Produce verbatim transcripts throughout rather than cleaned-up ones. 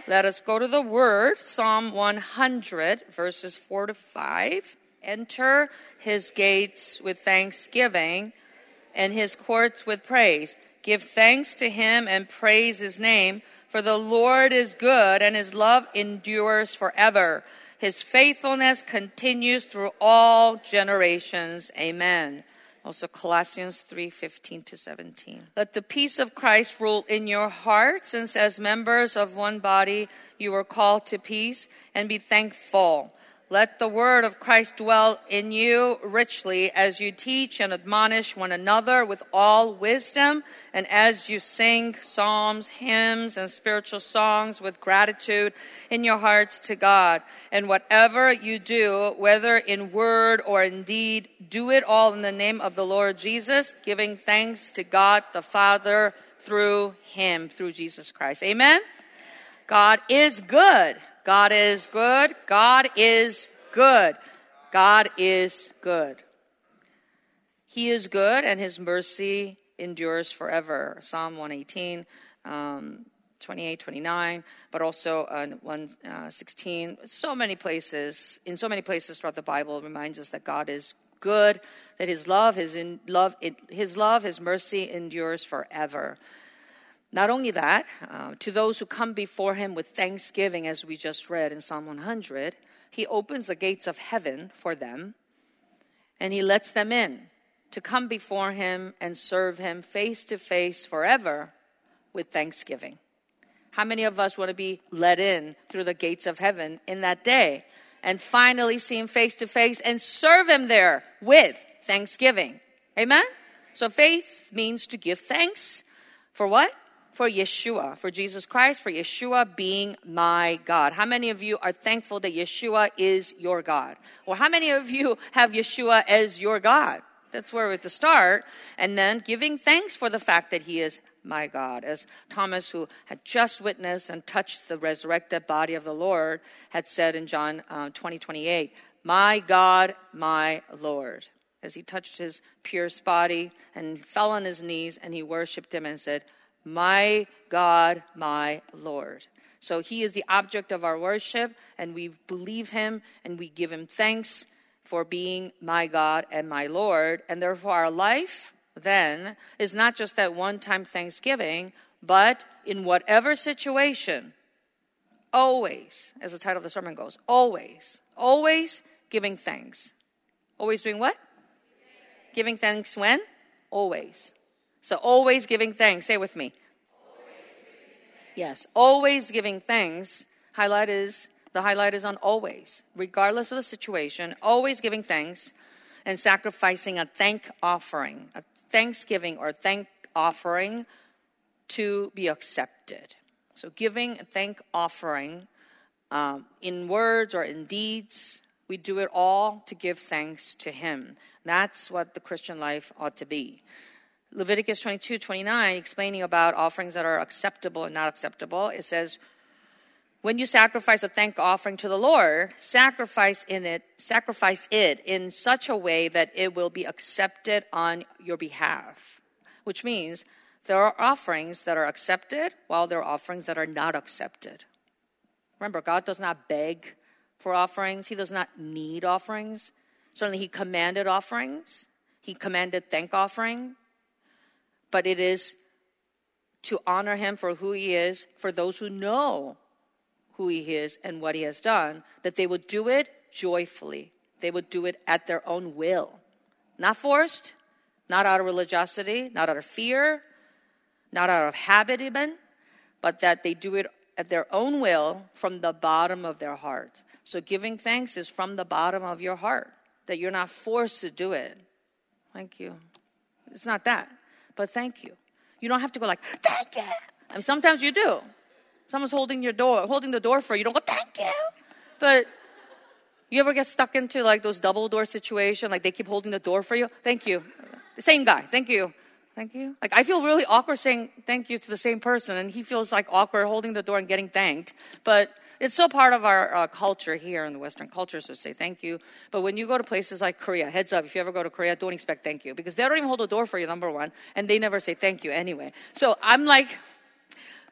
let us go to the Word, Psalm one hundred, verses four to five. Enter his gates with thanksgiving and his courts with praise. Give thanks to him and praise his name, for the Lord is good and his love endures forever. His faithfulness continues through all generations. Amen. Also Colossians three fifteen to seventeen. Let the peace of Christ rule in your hearts, since as members of one body you were called to peace, and be thankful. Let the word of Christ dwell in you richly as you teach and admonish one another with all wisdom, and as you sing psalms, hymns, and spiritual songs with gratitude in your hearts to God. And whatever you do, whether in word or in deed, do it all in the name of the Lord Jesus, giving thanks to God the Father through him, through Jesus Christ. Amen? God is good. God is good. God is good. God is good. He is good and his mercy endures forever. Psalm one eighteen, um, twenty-eight, twenty-nine, but also uh, one sixteen. So many places, in so many places throughout the Bible, it reminds us that God is good, that his love, his in love, it, his love, his mercy endures forever. Not only that, uh, to those who come before him with thanksgiving, as we just read in Psalm one hundred, he opens the gates of heaven for them, and he lets them in to come before him and serve him face to face forever with thanksgiving. How many of us want to be let in through the gates of heaven in that day and finally see him face to face and serve him there with thanksgiving? Amen? So faith means to give thanks for what? For Yeshua, for Jesus Christ, for Yeshua being my God. How many of you are thankful that Yeshua is your God? Or how many of you have Yeshua as your God? That's where we're at the start. And then giving thanks for the fact that he is my God. As Thomas, who had just witnessed and touched the resurrected body of the Lord, had said in John uh, twenty, twenty-eight, my God, my Lord. As he touched his pierced body and fell on his knees and he worshiped him and said, my God, my Lord. So he is the object of our worship, and we believe him, and we give him thanks for being my God and my Lord. And therefore our life then is not just that one-time thanksgiving, but in whatever situation, always, as the title of the sermon goes, always, always giving thanks. Always doing what? Giving thanks when? Always. So always giving thanks. Say it with me. Yes, always giving thanks. Highlight is, the highlight is on always. Regardless of the situation, always giving thanks and sacrificing a thank offering, a thanksgiving or thank offering to be accepted. So giving a thank offering um, in words or in deeds, we do it all to give thanks to him. That's what the Christian life ought to be. Leviticus twenty-two, twenty-nine, explaining about offerings that are acceptable and not acceptable, it says, when you sacrifice a thank offering to the Lord, sacrifice in it, sacrifice it in such a way that it will be accepted on your behalf. Which means there are offerings that are accepted while there are offerings that are not accepted. Remember, God does not beg for offerings. He does not need offerings. Certainly he commanded offerings. He commanded thank offering. But it is to honor him for who he is, for those who know who he is and what he has done, that they would do it joyfully. They would do it at their own will. Not forced, not out of religiosity, not out of fear, not out of habit even, but that they do it at their own will from the bottom of their heart. So giving thanks is from the bottom of your heart, that you're not forced to do it. Thank you. It's not that. But thank you. You don't have to go like, thank you. I mean, sometimes you do. Someone's holding your door, holding the door for you. You don't go, thank you. But you ever get stuck into like those double door situation? Like they keep holding the door for you. Thank you. The same guy. Thank you. Thank you. Like I feel really awkward saying thank you to the same person. And he feels like awkward holding the door and getting thanked. But it's so part of our uh, culture here in the Western culture to say thank you. But when you go to places like Korea, heads up, if you ever go to Korea, don't expect thank you. Because they don't even hold the door for you, number one. And they never say thank you anyway. So I'm like,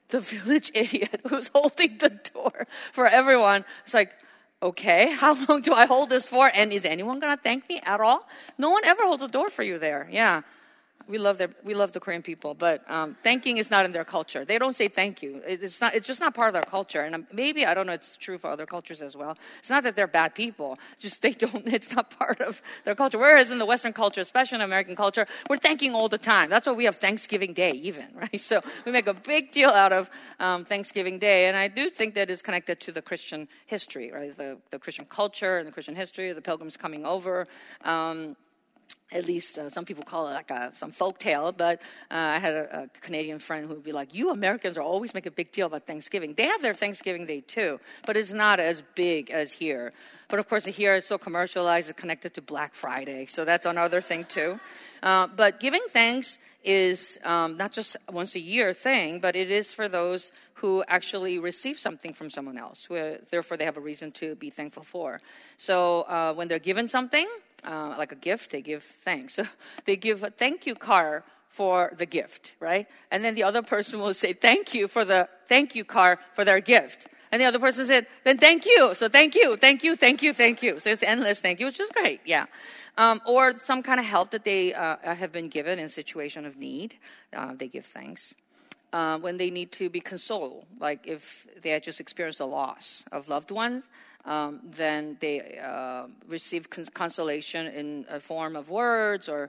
the village idiot who's holding the door for everyone. It's like, okay, how long do I hold this for? And is anyone going to thank me at all? No one ever holds a door for you there. Yeah. We love their, we love the Korean people, but um, thanking is not in their culture. They don't say thank you. It's not. It's just not part of their culture. And maybe, I don't know, it's true for other cultures as well. It's not that they're bad people. Just they don't. It's not part of their culture. Whereas in the Western culture, especially in American culture, we're thanking all the time. That's why we have Thanksgiving Day, even, right? So we make a big deal out of um, Thanksgiving Day, and I do think that is connected to the Christian history, right? The the Christian culture and the Christian history, the Pilgrims coming over. Um, At least uh, some people call it like a, some folk tale, but uh, I had a, a Canadian friend who would be like, you Americans are always make a big deal about Thanksgiving. They have their Thanksgiving Day too, but it's not as big as here. But of course, here it's so commercialized, it's connected to Black Friday, so that's another thing too. Uh, but giving thanks is um, not just once a year thing, but it is for those who actually receive something from someone else, who, therefore they have a reason to be thankful for. So uh, when they're given something, Uh, like a gift, they give thanks. So they give a thank you card for the gift, right? And then the other person will say thank you for the thank you card for their gift. And the other person said, then thank you. So thank you, thank you, thank you, thank you. So it's endless thank you, which is great, yeah. Um, or some kind of help that they uh, have been given in a situation of need. Uh, they give thanks. Uh, when they need to be consoled, like if they had just experienced a loss of loved ones, um, then they uh, receive cons- consolation in a form of words or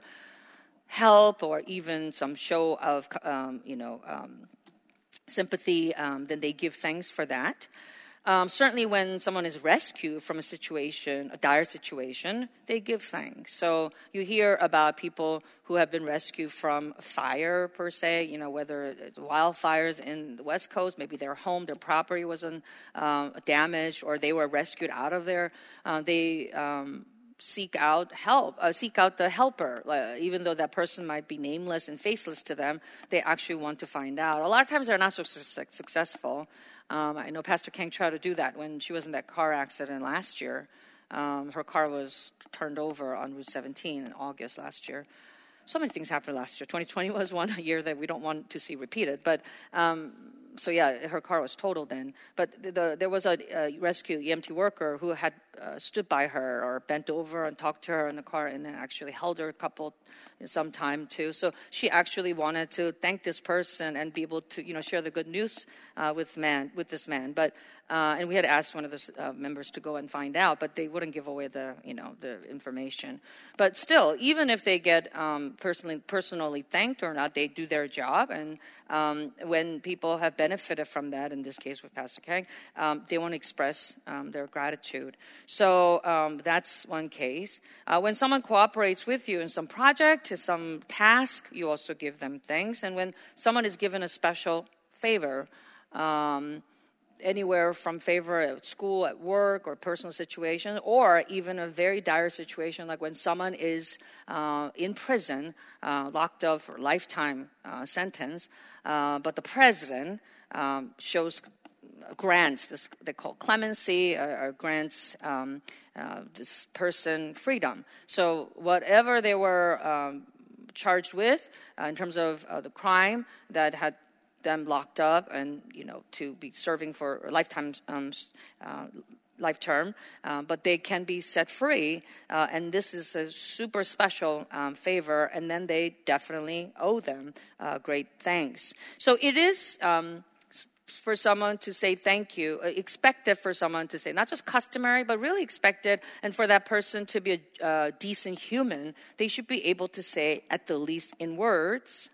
help, or even some show of, um, you know, um, sympathy. Um, then they give thanks for that. Um, certainly when someone is rescued from a situation, a dire situation, they give thanks. So you hear about people who have been rescued from fire, per se, you know, whether it's wildfires in the West Coast, maybe their home, their property was um, damaged, or they were rescued out of there. Uh, they um, seek out help, uh, seek out the helper. Uh, even though that person might be nameless and faceless to them, they actually want to find out. A lot of times they're not so su- successful. Um, I know Pastor Kang tried to do that when she was in that car accident last year. Um, her car was turned over on Route seventeen in August last year. So many things happened last year. twenty twenty was one year that we don't want to see repeated. But um, so yeah, her car was totaled then. But the, the, there was a, a rescue E M T worker who had uh, stood by her or bent over and talked to her in the car, and then actually held her a couple some time too. So she actually wanted to thank this person and be able to, you know, share the good news uh, with man with this man. But uh, and we had asked one of the uh, members to go and find out, but they wouldn't give away the, you know, the information. But still, even if they get um, personally personally thanked or not, they do their job. And um, when people have benefited from that, in this case with Pastor Kang, um, they want to express um, their gratitude. So um, that's one case. Uh, when someone cooperates with you in some project, some task, you also give them thanks. And when someone is given a special favor, um, anywhere from favor at school, at work, or personal situation, or even a very dire situation like when someone is uh, in prison, uh, locked up for a lifetime uh, sentence, uh, but the president um, shows grants, this they call clemency, or, or grants um, uh, this person freedom. So whatever they were um, charged with uh, in terms of uh, the crime that had them locked up and, you know, to be serving for a lifetime um, uh, life term, uh, but they can be set free, uh, and this is a super special um, favor, and then they definitely owe them uh, great thanks. So it is um, for someone to say thank you, uh, expected for someone to say, not just customary, but really expected, and for that person to be a uh, decent human, they should be able to say, at the least in words,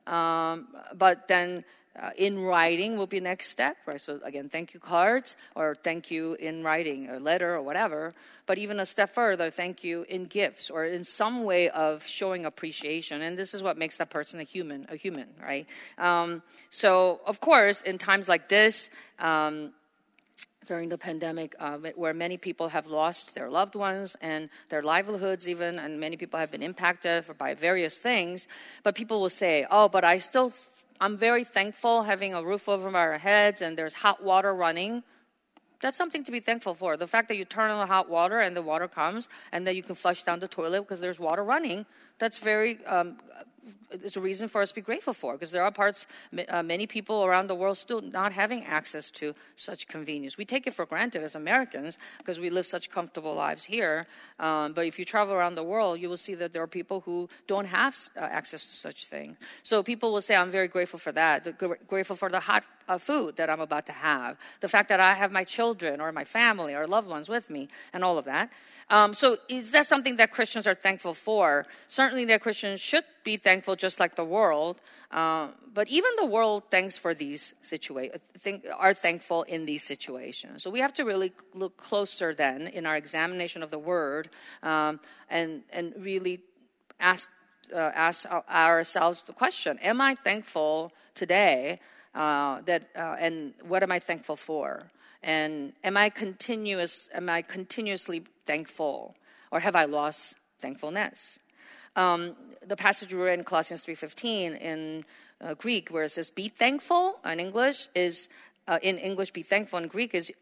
um, but then Uh, in writing will be next step, right? So again, thank you cards, or thank you in writing, a letter or whatever. But even a step further, thank you in gifts or in some way of showing appreciation. And this is what makes that person a human, a human, right? Um, so of course, in times like this, um, during the pandemic, uh, where many people have lost their loved ones and their livelihoods even, and many people have been impacted by various things, but people will say, oh, but I still I'm very thankful having a roof over our heads and there's hot water running. That's something to be thankful for. The fact that you turn on the hot water and the water comes and then you can flush down the toilet because there's water running, that's very um, it's a reason for us to be grateful for, because there are parts, uh, many people around the world still not having access to such convenience. We take it for granted as Americans because we live such comfortable lives here. Um, but if you travel around the world, you will see that there are people who don't have uh, access to such things. So people will say, I'm very grateful for that. Gr- grateful for the hot uh, food that I'm about to have. The fact that I have my children or my family or loved ones with me and all of that. Um, so is that something that Christians are thankful for? Certainly that Christians should be thankful just like the world. Uh, but even the world thanks for these situa- think, are thankful in these situations. So we have to really look closer then in our examination of the word um, and, and really ask, uh, ask ourselves the question, am I thankful today uh, that, uh, and what am I thankful for? And am I continuous? Am I continuously thankful, or have I lost thankfulness? Um, the passage we read in Colossians three fifteen in uh, Greek, where it says "be thankful" in English is uh, in English "be thankful" in Greek is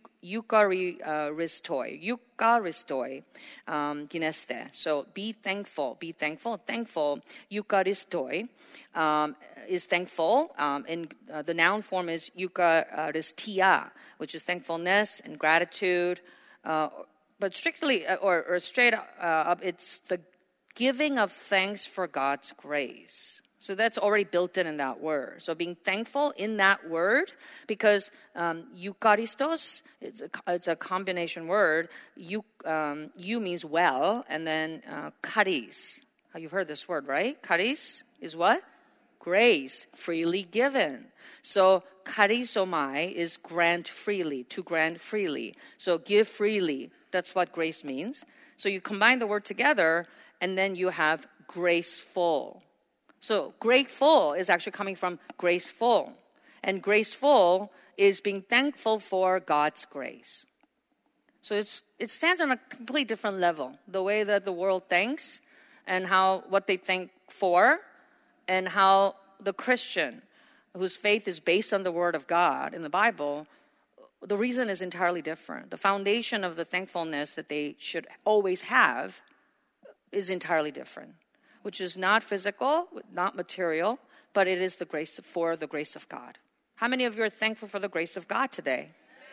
eucharistoi, eucharistoi, um, gineste. So be thankful, be thankful, thankful. Eucharistoi um, is thankful. Um, and uh, the noun form is eucharistia, which is thankfulness and gratitude. Uh, but strictly uh, or, or straight uh, up, it's the giving of thanks for God's grace. So that's already built in in that word. So being thankful in that word, because um, eucharistos, it's a, it's a combination word. You, um, you means well, and then uh, charis. You've heard this word, right? Charis is what? Grace, freely given. So charizomai is grant freely, to grant freely. So give freely. That's what grace means. So you combine the word together, and then you have graceful. So grateful is actually coming from graceful. And graceful is being thankful for God's grace. So it's, it stands on a completely different level. The way that the world thanks and how what they thank for, and how the Christian whose faith is based on the Word of God in the Bible, the reason is entirely different. The foundation of the thankfulness that they should always have is entirely different, which is not physical, not material, but it is the grace for the grace of God. How many of you are thankful for the grace of God today?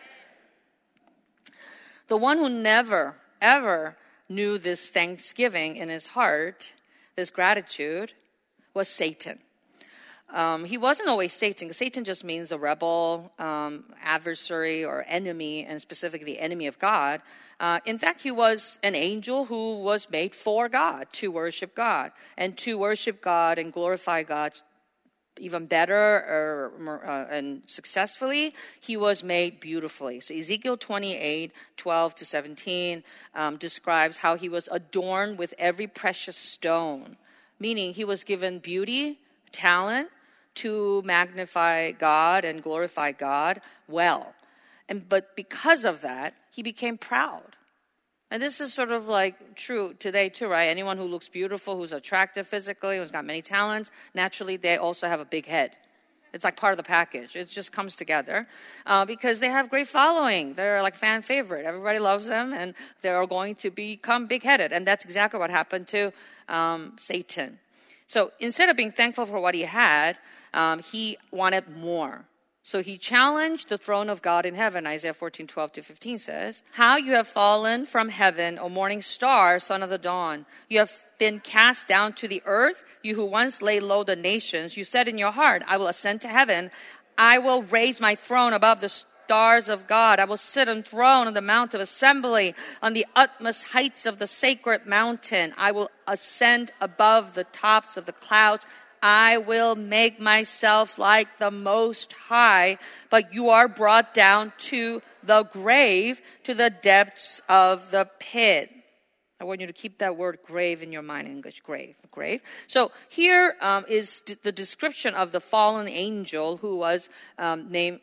The one who never, ever knew this thanksgiving in his heart, this gratitude, was Satan. Um, he wasn't always Satan. Satan just means the rebel, um, adversary, or enemy, and specifically the enemy of God. Uh, in fact, he was an angel who was made for God, to worship God. And to worship God and glorify God even better or, uh, and successfully, he was made beautifully. So Ezekiel twenty-eight, twelve to seventeen um, describes how he was adorned with every precious stone, meaning he was given beauty, talent, to magnify God and glorify God well. And but because of that, he became proud. And this is sort of like true today too, right? Anyone who looks beautiful, who's attractive physically, who's got many talents, naturally they also have a big head. It's like part of the package. It just comes together uh, because they have great following. They're like fan favorite. Everybody loves them, and they're going to become big-headed. And that's exactly what happened to um, Satan. So instead of being thankful for what he had, um, he wanted more. So he challenged the throne of God in heaven. Isaiah fourteen, twelve to fifteen says, "How you have fallen from heaven, O morning star, son of the dawn. You have been cast down to the earth, you who once lay low the nations. You said in your heart, I will ascend to heaven. I will raise my throne above the stars of God. I will sit enthroned on the mount of assembly, on the utmost heights of the sacred mountain. I will ascend above the tops of the clouds. I will make myself like the Most High, but you are brought down to the grave, to the depths of the pit." I want you to keep that word grave in your mind in English, grave, grave. So here um, is d- the description of the fallen angel who was um, named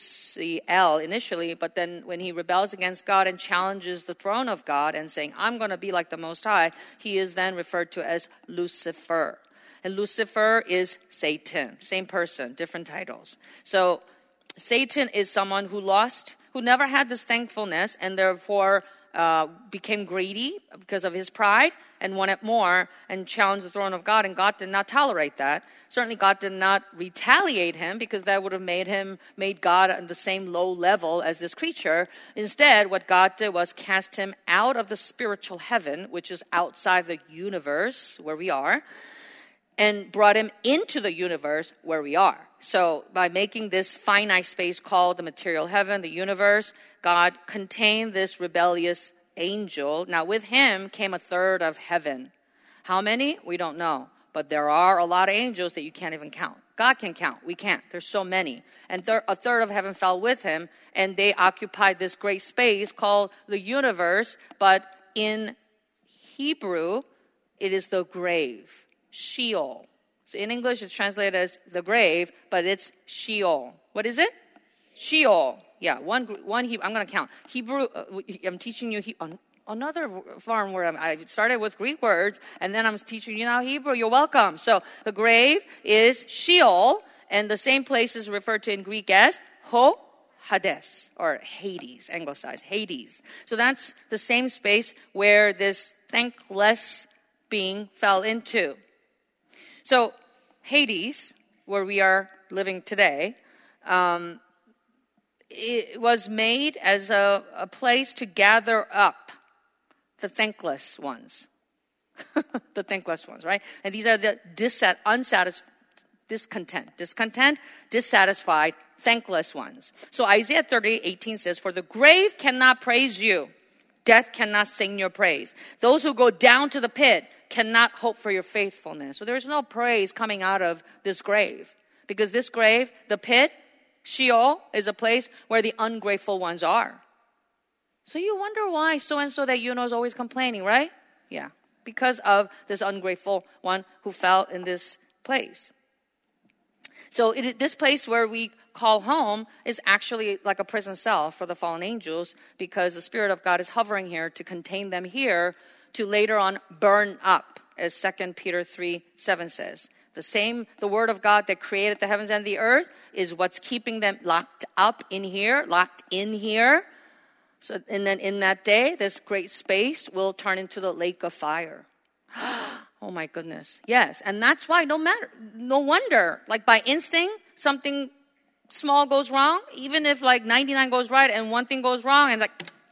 Luciel initially, but then when he rebels against God and challenges the throne of God and saying, I'm going to be like the Most High, he is then referred to as Lucifer. And Lucifer is Satan. Same person, different titles. So Satan is someone who lost, who never had this thankfulness, and therefore uh, became greedy because of his pride and wanted more and challenged the throne of God, and God did not tolerate that. Certainly God did not retaliate him because that would have made him, made God on the same low level as this creature. Instead, what God did was cast him out of the spiritual heaven, which is outside the universe where we are, and brought him into the universe where we are. So by making this finite space called the material heaven, the universe, God contained this rebellious angel. Now with him came a third of heaven. How many? We don't know. But there are a lot of angels that you can't even count. God can count. We can't. There's so many. And thir- a third of heaven fell with him, and they occupied this great space called the universe. But in Hebrew, it is the grave, Sheol. So in English, it's translated as the grave, but it's Sheol. What is it? Sheol. Yeah, one, one. He, I'm going to count. Hebrew. Uh, I'm teaching you he, uh, another foreign word. I started with Greek words, and then I'm teaching you now Hebrew. You're welcome. So the grave is Sheol, and the same place is referred to in Greek as Ho Hades, or Hades, anglicized Hades. So that's the same space where this thankless being fell into. So Hades, where we are living today, um, it was made as a, a place to gather up the thankless ones. The thankless ones, right? And these are the dissat- unsatisfied, discontent, discontent, dissatisfied, thankless ones. So Isaiah thirty-eight eighteen says, "For the grave cannot praise you. Death cannot sing your praise. Those who go down to the pit cannot hope for your faithfulness." So there's no praise coming out of this grave. Because this grave, the pit, Sheol, is a place where the ungrateful ones are. So you wonder why so-and-so that you know is always complaining, right? Yeah, because of this ungrateful one who fell in this place. So it, this place where we call home is actually like a prison cell for the fallen angels, because the Spirit of God is hovering here to contain them here to later on burn up, as Second Peter three seven says. The same, the word of God that created the heavens and the earth is what's keeping them locked up in here, locked in here. So, and then in that day, this great space will turn into the lake of fire. Oh my goodness. Yes. And that's why no matter, no wonder, like by instinct, something small goes wrong, even if like ninety-nine goes right and one thing goes wrong, and like,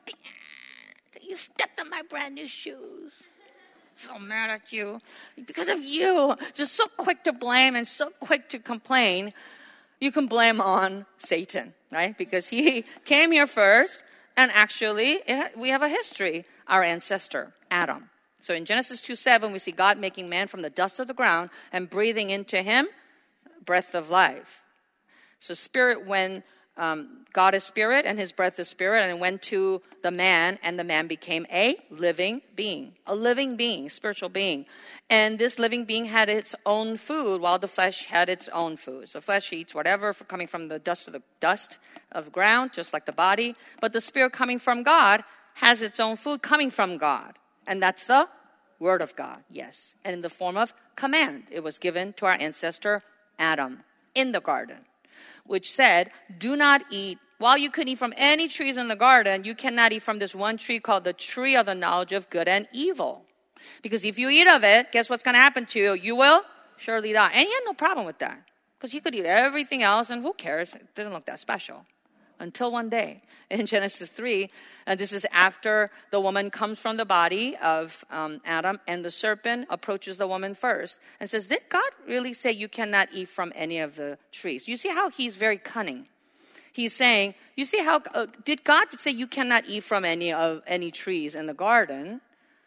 you stepped on my brand new shoes. So mad at you because of you. Just so quick to blame and so quick to complain. You can blame on Satan, right? Because he came here first, and actually it, we have a history. Our ancestor, Adam. So in Genesis two seven, we see God making man from the dust of the ground and breathing into him breath of life. So spirit, when um, God is spirit and his breath is spirit, and it went to the man, and the man became a living being, a living being, spiritual being. And this living being had its own food while the flesh had its own food. So flesh eats whatever coming from the dust of the dust of the ground, just like the body. But the spirit coming from God has its own food coming from God. And that's the word of God, yes. And in the form of command, it was given to our ancestor Adam in the garden, which said, do not eat. While you could eat from any trees in the garden, you cannot eat from this one tree called the tree of the knowledge of good and evil. Because if you eat of it, guess what's going to happen to you? You will surely die. And he had no problem with that. Because you could eat everything else, and who cares? It doesn't look that special. Until one day, in Genesis three, and this is after the woman comes from the body of um, Adam, and the serpent approaches the woman first and says, did God really say you cannot eat from any of the trees? You see how he's very cunning. He's saying, you see how, uh, did God say you cannot eat from any of any trees in the garden?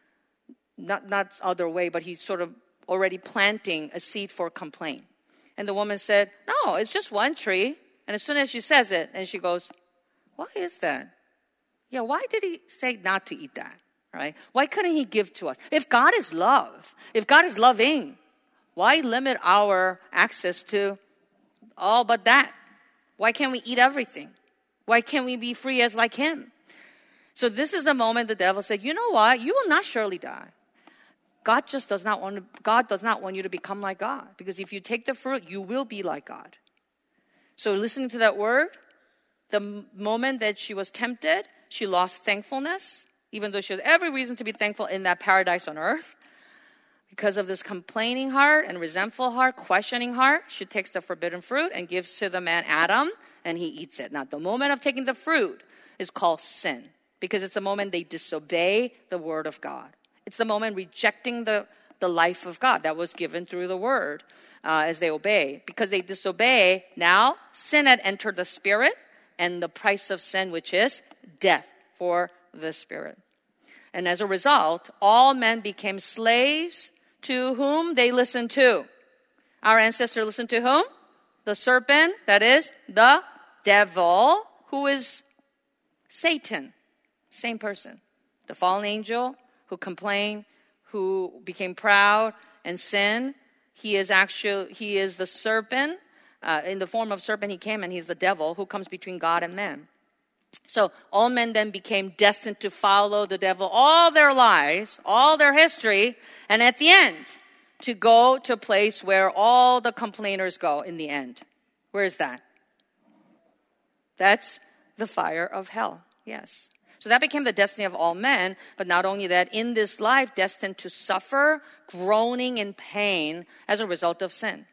Not, not other way, but he's sort of already planting a seed for complaint. And the woman said, no, it's just one tree. And as soon as she says it, and she goes, why is that? Yeah, why did he say not to eat that, right? Why couldn't he give to us? If God is love, if God is loving, why limit our access to all but that? Why can't we eat everything? Why can't we be free as like him? So this is the moment the devil said, you know what? You will not surely die. God just does not want to, God does not want you to become like God. Because if you take the fruit, you will be like God. So listening to that word, the moment that she was tempted, she lost thankfulness, even though she has every reason to be thankful in that paradise on earth. Because of this complaining heart and resentful heart, questioning heart, she takes the forbidden fruit and gives to the man Adam, and he eats it. Now, the moment of taking the fruit is called sin, because it's the moment they disobey the word of God. It's the moment rejecting the, the life of God that was given through the word uh, as they obey. Because they disobey, now sin had entered the spirit, and the price of sin, which is death for the spirit. And as a result, all men became slaves to whom they listened to. Our ancestor listened to whom? The serpent, that is the devil, who is Satan. Same person. The fallen angel who complained, who became proud and sinned. He is actually, he is the serpent. Uh, in the form of serpent he came, and he's the devil who comes between God and man. So all men then became destined to follow the devil all their lives, all their history, and at the end, to go to a place where all the complainers go in the end. Where is that? That's the fire of hell, yes. So that became the destiny of all men, but not only that, in this life, destined to suffer, groaning in pain as a result of sin.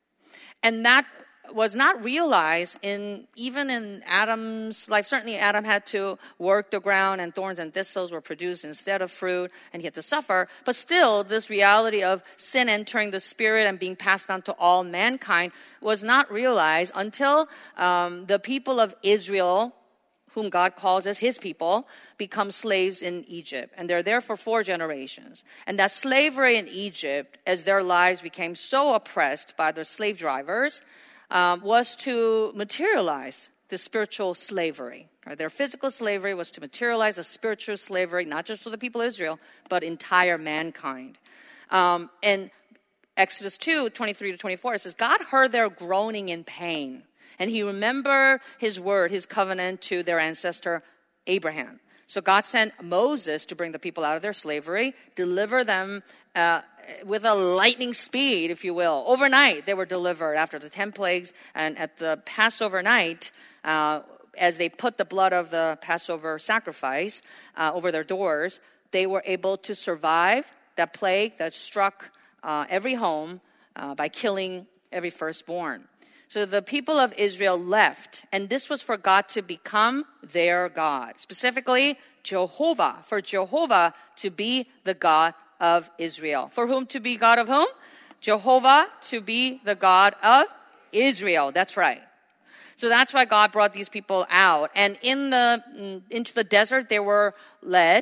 And that was not realized in even in Adam's life. Certainly Adam had to work the ground, and thorns and thistles were produced instead of fruit, and he had to suffer. But still, this reality of sin entering the spirit and being passed on to all mankind was not realized until um, the people of Israel, whom God calls as his people, become slaves in Egypt. And they're there for four generations. And that slavery in Egypt, as their lives became so oppressed by the slave drivers, Um, was to materialize the spiritual slavery. Right? Their physical slavery was to materialize a spiritual slavery, not just for the people of Israel, but entire mankind. Um, in Exodus two, twenty-three to twenty-four, it says, God heard their groaning in pain, and he remembered his word, his covenant to their ancestor Abraham. So God sent Moses to bring the people out of their slavery, deliver them uh, with a lightning speed, if you will. Overnight, they were delivered after the ten plagues. And at the Passover night, uh, as they put the blood of the Passover sacrifice uh, over their doors, they were able to survive that plague that struck uh, every home uh, by killing every firstborn. So the people of Israel left, and this was for God to become their God. Specifically, Jehovah, for Jehovah to be the God of Israel. For whom to be God of whom? Jehovah to be the God of Israel. That's right. So that's why God brought these people out. And in the into the desert, they were led.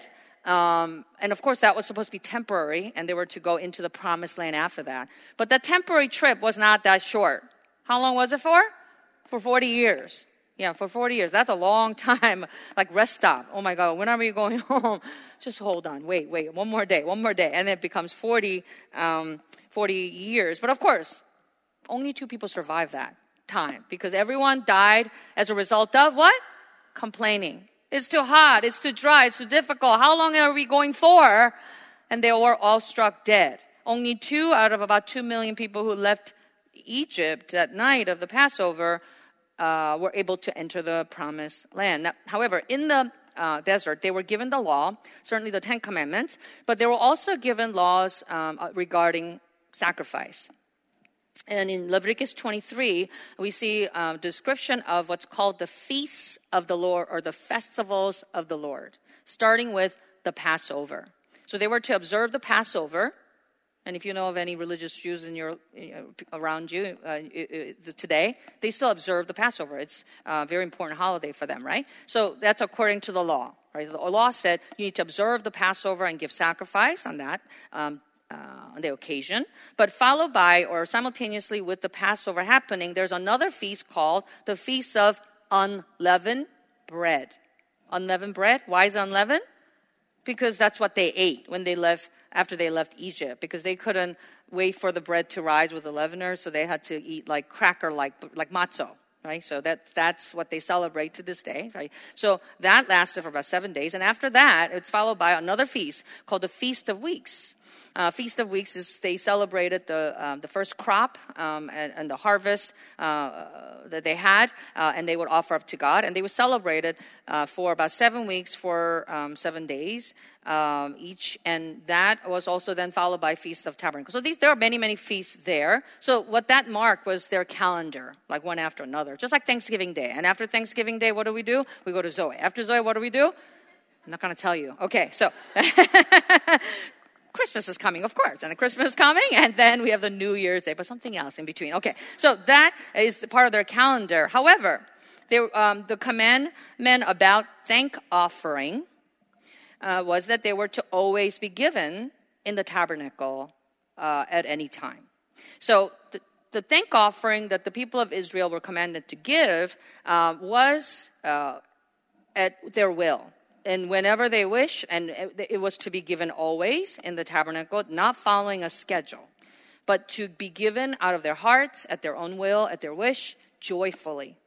Um, and of course, that was supposed to be temporary, and they were to go into the promised land after that. But the temporary trip was not that short. How long was it for? For forty years. Yeah, for forty years. That's a long time. Like rest stop. Oh my God, when are we going home? Just hold on. Wait, wait. One more day. One more day. And then it becomes forty, um, forty years. But of course, only two people survived that time. Because everyone died as a result of what? Complaining. It's too hot. It's too dry. It's too difficult. How long are we going for? And they were all struck dead. Only two out of about two million people who left Egypt that night of the Passover uh, were able to enter the promised land. Now, however, in the uh, desert, they were given the law, certainly the Ten Commandments, but they were also given laws um, regarding sacrifice. And in Leviticus twenty-three, we see a description of what's called the feasts of the Lord, or the festivals of the Lord, starting with the Passover. So they were to observe the Passover. And if you know of any religious Jews in your uh, around you uh, today, they still observe the Passover. It's a very important holiday for them, right? So that's according to the law, right? The law said you need to observe the Passover and give sacrifice on that um, uh, on the occasion. But followed by, or simultaneously with the Passover happening, there's another feast called the Feast of Unleavened Bread. Unleavened bread. Why is it unleavened? Because that's what they ate when they left, after they left Egypt, because they couldn't wait for the bread to rise with the leavener, so they had to eat like cracker, like like matzo, right? So that's that's what they celebrate to this day, right? So that lasted for about seven days, and after that, it's followed by another feast called the Feast of Weeks. Uh, Feast of Weeks is they celebrated the um, the first crop um, and, and the harvest uh, that they had, uh, and they would offer up to God, and they would celebrate it uh, for about seven weeks for um, seven days um, each, and that was also then followed by Feast of Tabernacles. So these there are many many feasts there. So what that marked was their calendar, like one after another, just like Thanksgiving Day. And after Thanksgiving Day, what do we do? We go to Zoe. After Zoe, what do we do? I'm not going to tell you. Okay, so Christmas is coming, of course, and the Christmas is coming, and then we have the New Year's Day, but something else in between. Okay, so that is the part of their calendar. However, they, um, the commandment about thank offering uh, was that they were to always be given in the tabernacle uh, at any time. So the, the thank offering that the people of Israel were commanded to give uh, was uh, at their will. And whenever they wish, and it was to be given always in the tabernacle, not following a schedule, but to be given out of their hearts, at their own will, at their wish, joyfully.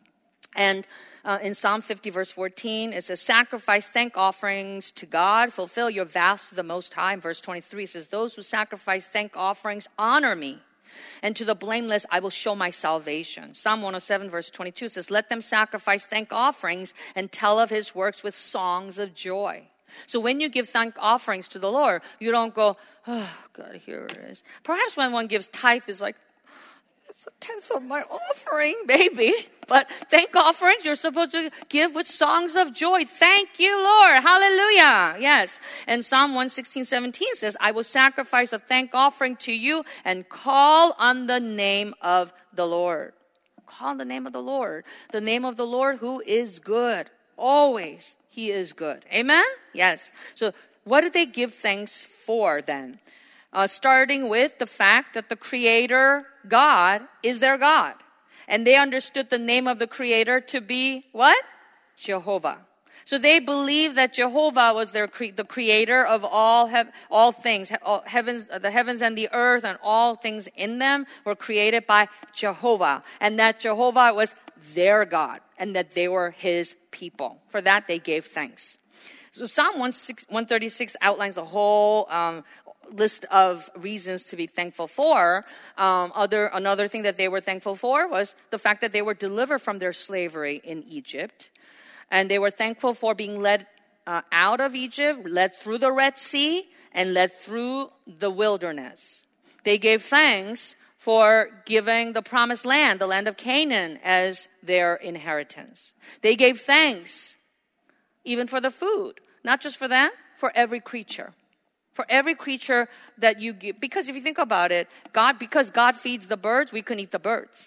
And uh, in Psalm fifty, verse fourteen, it says, sacrifice thank offerings to God, fulfill your vows to the Most High. In verse twenty-three, it says, those who sacrifice thank offerings honor me. And to the blameless, I will show my salvation. Psalm one oh seven, verse twenty-two says, let them sacrifice thank offerings and tell of his works with songs of joy. So when you give thank offerings to the Lord, you don't go, oh, God, here it is. Perhaps when one gives tithe, it's like, it's a tenth of my offering, baby. But thank offerings, you're supposed to give with songs of joy. Thank you, Lord. Hallelujah. Yes. And Psalm one sixteen, seventeen says, I will sacrifice a thank offering to you and call on the name of the Lord. Call on the name of the Lord. The name of the Lord who is good. Always he is good. Amen? Yes. So what did they give thanks for then? Uh, starting with the fact that the Creator, God, is their God. And they understood the name of the Creator to be what? Jehovah. So they believed that Jehovah was their cre- the Creator of all he- all things, he- all heavens, the heavens and the earth, and all things in them were created by Jehovah, and that Jehovah was their God, and that they were His people. For that, they gave thanks. So Psalm one thirty-six outlines the whole um, list of reasons to be thankful for. Um, other another thing that they were thankful for was the fact that they were delivered from their slavery in Egypt, and they were thankful for being led uh, out of Egypt, led through the Red Sea, and led through the wilderness. They gave thanks for giving the promised land, the land of Canaan, as their inheritance. They gave thanks even for the food, not just for them, for every creature. For every creature that you give. Because if you think about it, God, because God feeds the birds, we couldn't eat the birds.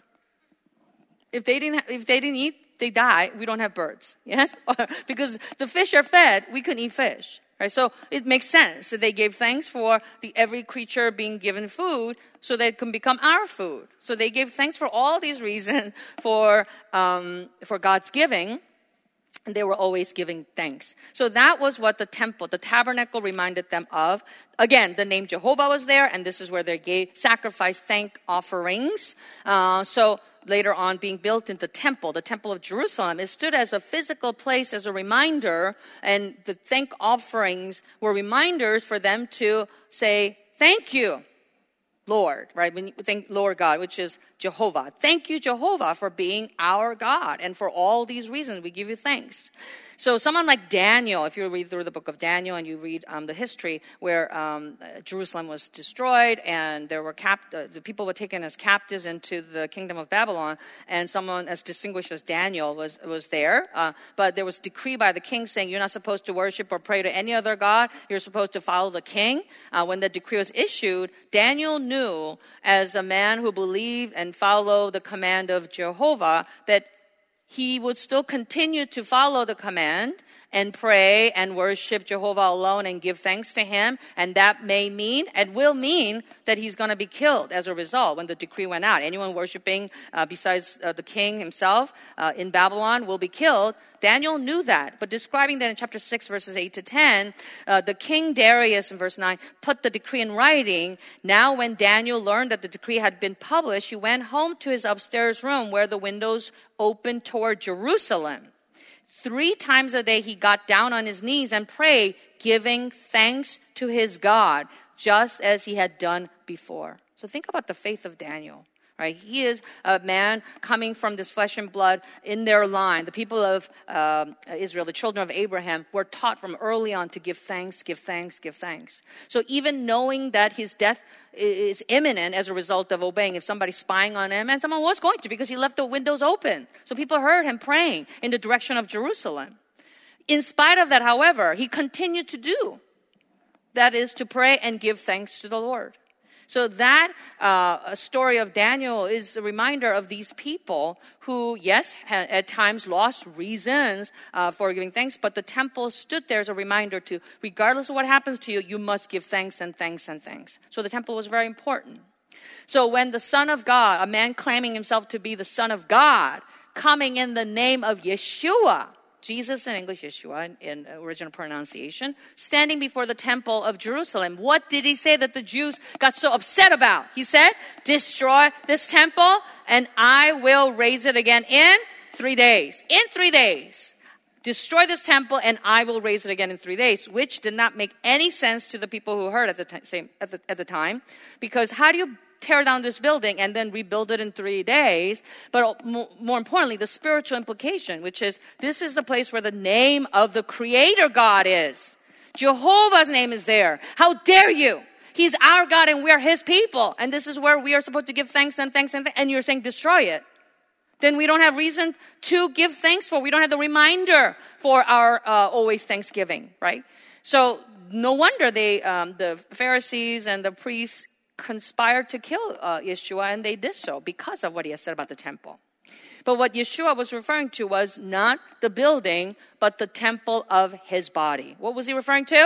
If they didn't, if they didn't eat, they die. We don't have birds. Yes? Because the fish are fed, we couldn't eat fish. Right? So it makes sense that they gave thanks for the every creature being given food so that it can become our food. So they gave thanks for all these reasons for um, for God's giving. And they were always giving thanks. So that was what the temple, the tabernacle reminded them of. Again, the name Jehovah was there, and this is where they gave sacrifice thank offerings. Uh, so later on, being built in the temple, the temple of Jerusalem, it stood as a physical place, as a reminder, and the thank offerings were reminders for them to say, thank you, Lord, right? When you think Lord God, which is Jehovah. Thank you, Jehovah, for being our God. And for all these reasons, we give you thanks. So someone like Daniel, if you read through the book of Daniel and you read um, the history where um, Jerusalem was destroyed and there were cap- uh, the people were taken as captives into the kingdom of Babylon, and someone as distinguished as Daniel was was there. Uh, but there was decree by the king saying you're not supposed to worship or pray to any other god. You're supposed to follow the king. Uh, when the decree was issued, Daniel knew, as a man who believed and followed the command of Jehovah, that he would still continue to follow the command and pray and worship Jehovah alone and give thanks to him. And that may mean and will mean that he's going to be killed as a result when the decree went out. Anyone worshiping uh, besides uh, the king himself uh, in Babylon will be killed. Daniel knew that. But describing that in chapter six, verses eight to ten, uh, the king Darius in verse nine put the decree in writing. Now when Daniel learned that the decree had been published, he went home to his upstairs room where the windows opened toward Jerusalem. Three times a day he got down on his knees and prayed, giving thanks to his God. just as he had done before. So think about the faith of Daniel. Right? He is a man coming from this flesh and blood in their line. The people of um, Israel, the children of Abraham, were taught from early on to give thanks, give thanks, give thanks. So even knowing that his death is imminent as a result of obeying, if somebody's spying on him, and someone was going to because he left the windows open. So people heard him praying in the direction of Jerusalem. In spite of that, however, he continued to do. That is to pray and give thanks to the Lord. So that uh, story of Daniel is a reminder of these people who, yes, ha- at times lost reasons uh, for giving thanks, but the temple stood there as a reminder to, regardless of what happens to you, you must give thanks and thanks and thanks. So the temple was very important. So when the Son of God, a man claiming himself to be the Son of God, coming in the name of Yeshua, Jesus in English, Yeshua in, in original pronunciation, standing before the temple of Jerusalem. What did he say that the Jews got so upset about? He said, destroy this temple and I will raise it again in three days. In three days. Destroy this temple and I will raise it again in three days, which did not make any sense to the people who heard at the, t- same, at the, at the time. Because how do you tear down this building and then rebuild it in three days. But more importantly, the spiritual implication, which is this is the place where the name of the Creator God is. Jehovah's name is there. How dare you? He's our God and we're His people. And this is where we are supposed to give thanks and thanks and thanks. And you're saying destroy it. Then we don't have reason to give thanks for. We don't have the reminder for our uh, always Thanksgiving, right? So no wonder they, um, the Pharisees and the priests conspired to kill uh, Yeshua, and they did so because of what he had said about the temple. But what Yeshua was referring to was not the building, but the temple of his body. What was he referring to?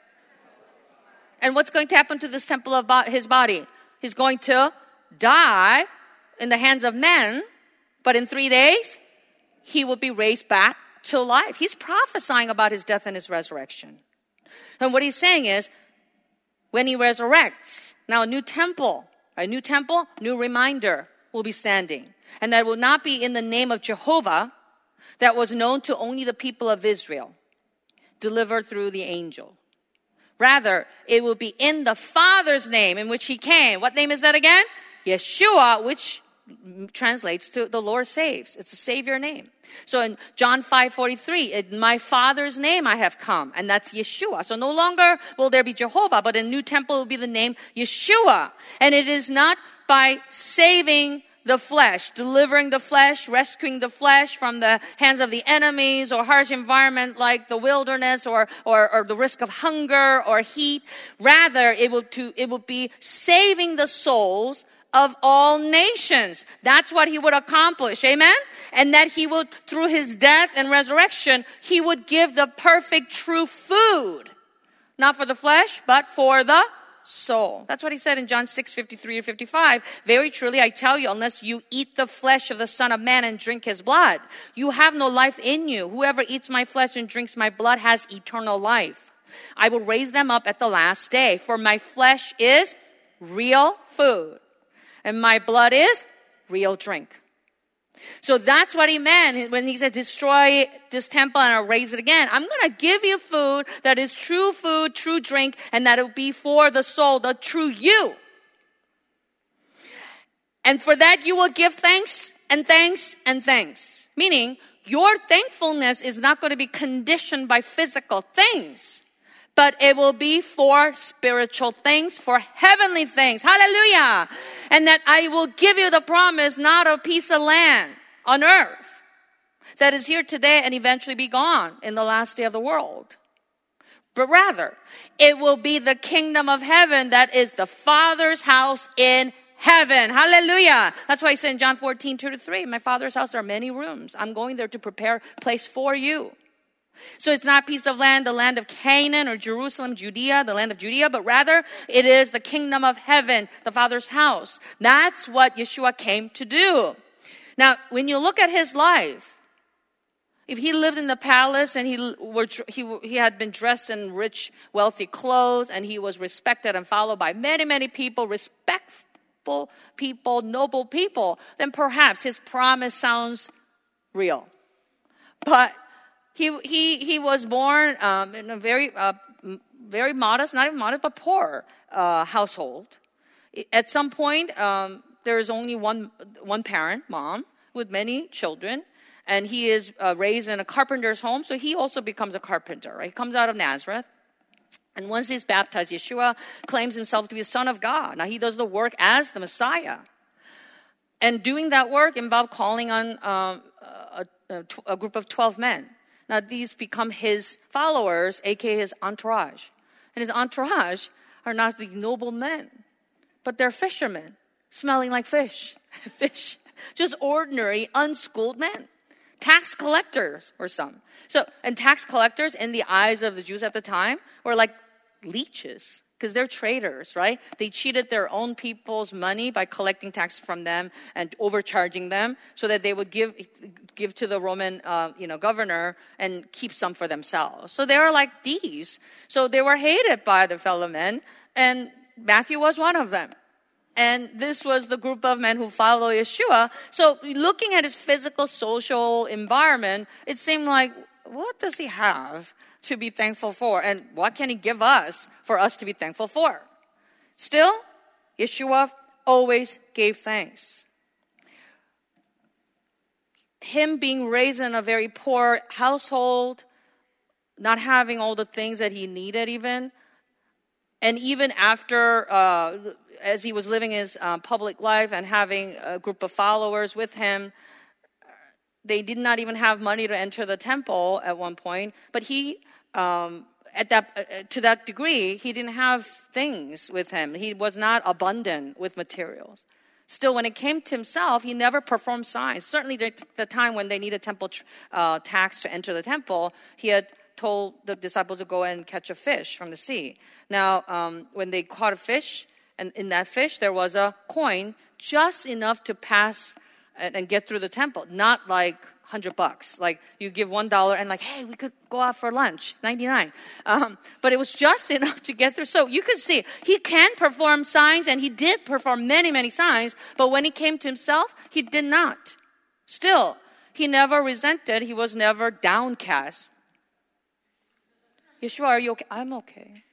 And what's going to happen to this temple of bo- his body? He's going to die in the hands of men, but in three days, he will be raised back to life. He's prophesying about his death and his resurrection. And what he's saying is, when he resurrects, now a new temple, a new temple, new reminder will be standing. And that will not be in the name of Jehovah that was known to only the people of Israel, delivered through the angel. Rather, it will be in the Father's name in which he came. What name is that again? Yeshua, which translates to the Lord saves. It's the Savior name. So in John five forty-three, in my Father's name I have come. And that's Yeshua. So no longer will there be Jehovah, but in new temple will be the name Yeshua. And it is not by saving the flesh, delivering the flesh, rescuing the flesh from the hands of the enemies or harsh environment like the wilderness or, or, or the risk of hunger or heat. Rather, it will, to, it will be saving the souls of all nations. That's what he would accomplish. Amen? And that he would, through his death and resurrection, he would give the perfect true food. Not for the flesh, but for the soul. That's what he said in John six fifty-three to fifty-five. Very truly, I tell you, unless you eat the flesh of the Son of Man and drink his blood, you have no life in you. Whoever eats my flesh and drinks my blood has eternal life. I will raise them up at the last day. For my flesh is real food, and my blood is real drink. So that's what he meant when he said, destroy this temple and I'll raise it again. I'm going to give you food that is true food, true drink, and that it will be for the soul, the true you. And for that you will give thanks and thanks and thanks. Meaning, your thankfulness is not going to be conditioned by physical things, but it will be for spiritual things, for heavenly things. Hallelujah. And that I will give you the promise, not a piece of land on earth that is here today and eventually be gone in the last day of the world. But rather, it will be the kingdom of heaven that is the Father's house in heaven. Hallelujah. That's why he said in John fourteen, two to three, in my Father's house there are many rooms. I'm going there to prepare a place for you. So it's not a piece of land, the land of Canaan or Jerusalem, Judea, the land of Judea, but rather it is the kingdom of heaven, the Father's house. That's what Yeshua came to do. Now, when you look at his life, if he lived in the palace and he were he he had been dressed in rich, wealthy clothes and he was respected and followed by many, many people, respectful people, noble people, then perhaps his promise sounds real. But He he he was born um, in a very uh, very modest, not even modest, but poor uh, household. At some point, um, there is only one one parent, mom, with many children, and he is uh, raised in a carpenter's home, so he also becomes a carpenter. Right? He comes out of Nazareth, and once he's baptized, Yeshua claims himself to be the Son of God. Now he does the work as the Messiah, and doing that work involved calling on um, a, a, a group of twelve men. Now, these become his followers, a k a his entourage. And his entourage are not the noble men, but they're fishermen, smelling like fish. Fish. Just ordinary, unschooled men. Tax collectors or some. So, and tax collectors, in the eyes of the Jews at the time, were like leeches. Because they're traitors, right? They cheated their own people's money by collecting taxes from them and overcharging them so that they would give give to the Roman uh, you know, governor and keep some for themselves. So they were like thieves. So they were hated by their fellow men, and Matthew was one of them. And this was the group of men who followed Yeshua. So looking at his physical, social environment, it seemed like, what does he have to be thankful for? And what can he give us for us to be thankful for? Still, Yeshua always gave thanks. Him being raised in a very poor household, not having all the things that he needed even, and even after, uh, as he was living his uh, public life and having a group of followers with him, they did not even have money to enter the temple at one point, but he Um, at that, uh, to that degree, he didn't have things with him. He was not abundant with materials. Still, when it came to himself, he never performed signs. Certainly, the, the time when they needed temple uh, tax to enter the temple, he had told the disciples to go and catch a fish from the sea. Now, um, when they caught a fish, and in that fish there was a coin, just enough to pass and, and get through the temple. Not like hundred bucks. Like you give one dollar and like, hey, we could go out for lunch, ninety-nine. Um, but it was just enough to get through. So you could see he can perform signs, and he did perform many, many signs. But when he came to himself, he did not. Still, he never resented. He was never downcast. Yeshua, are you okay? I'm okay.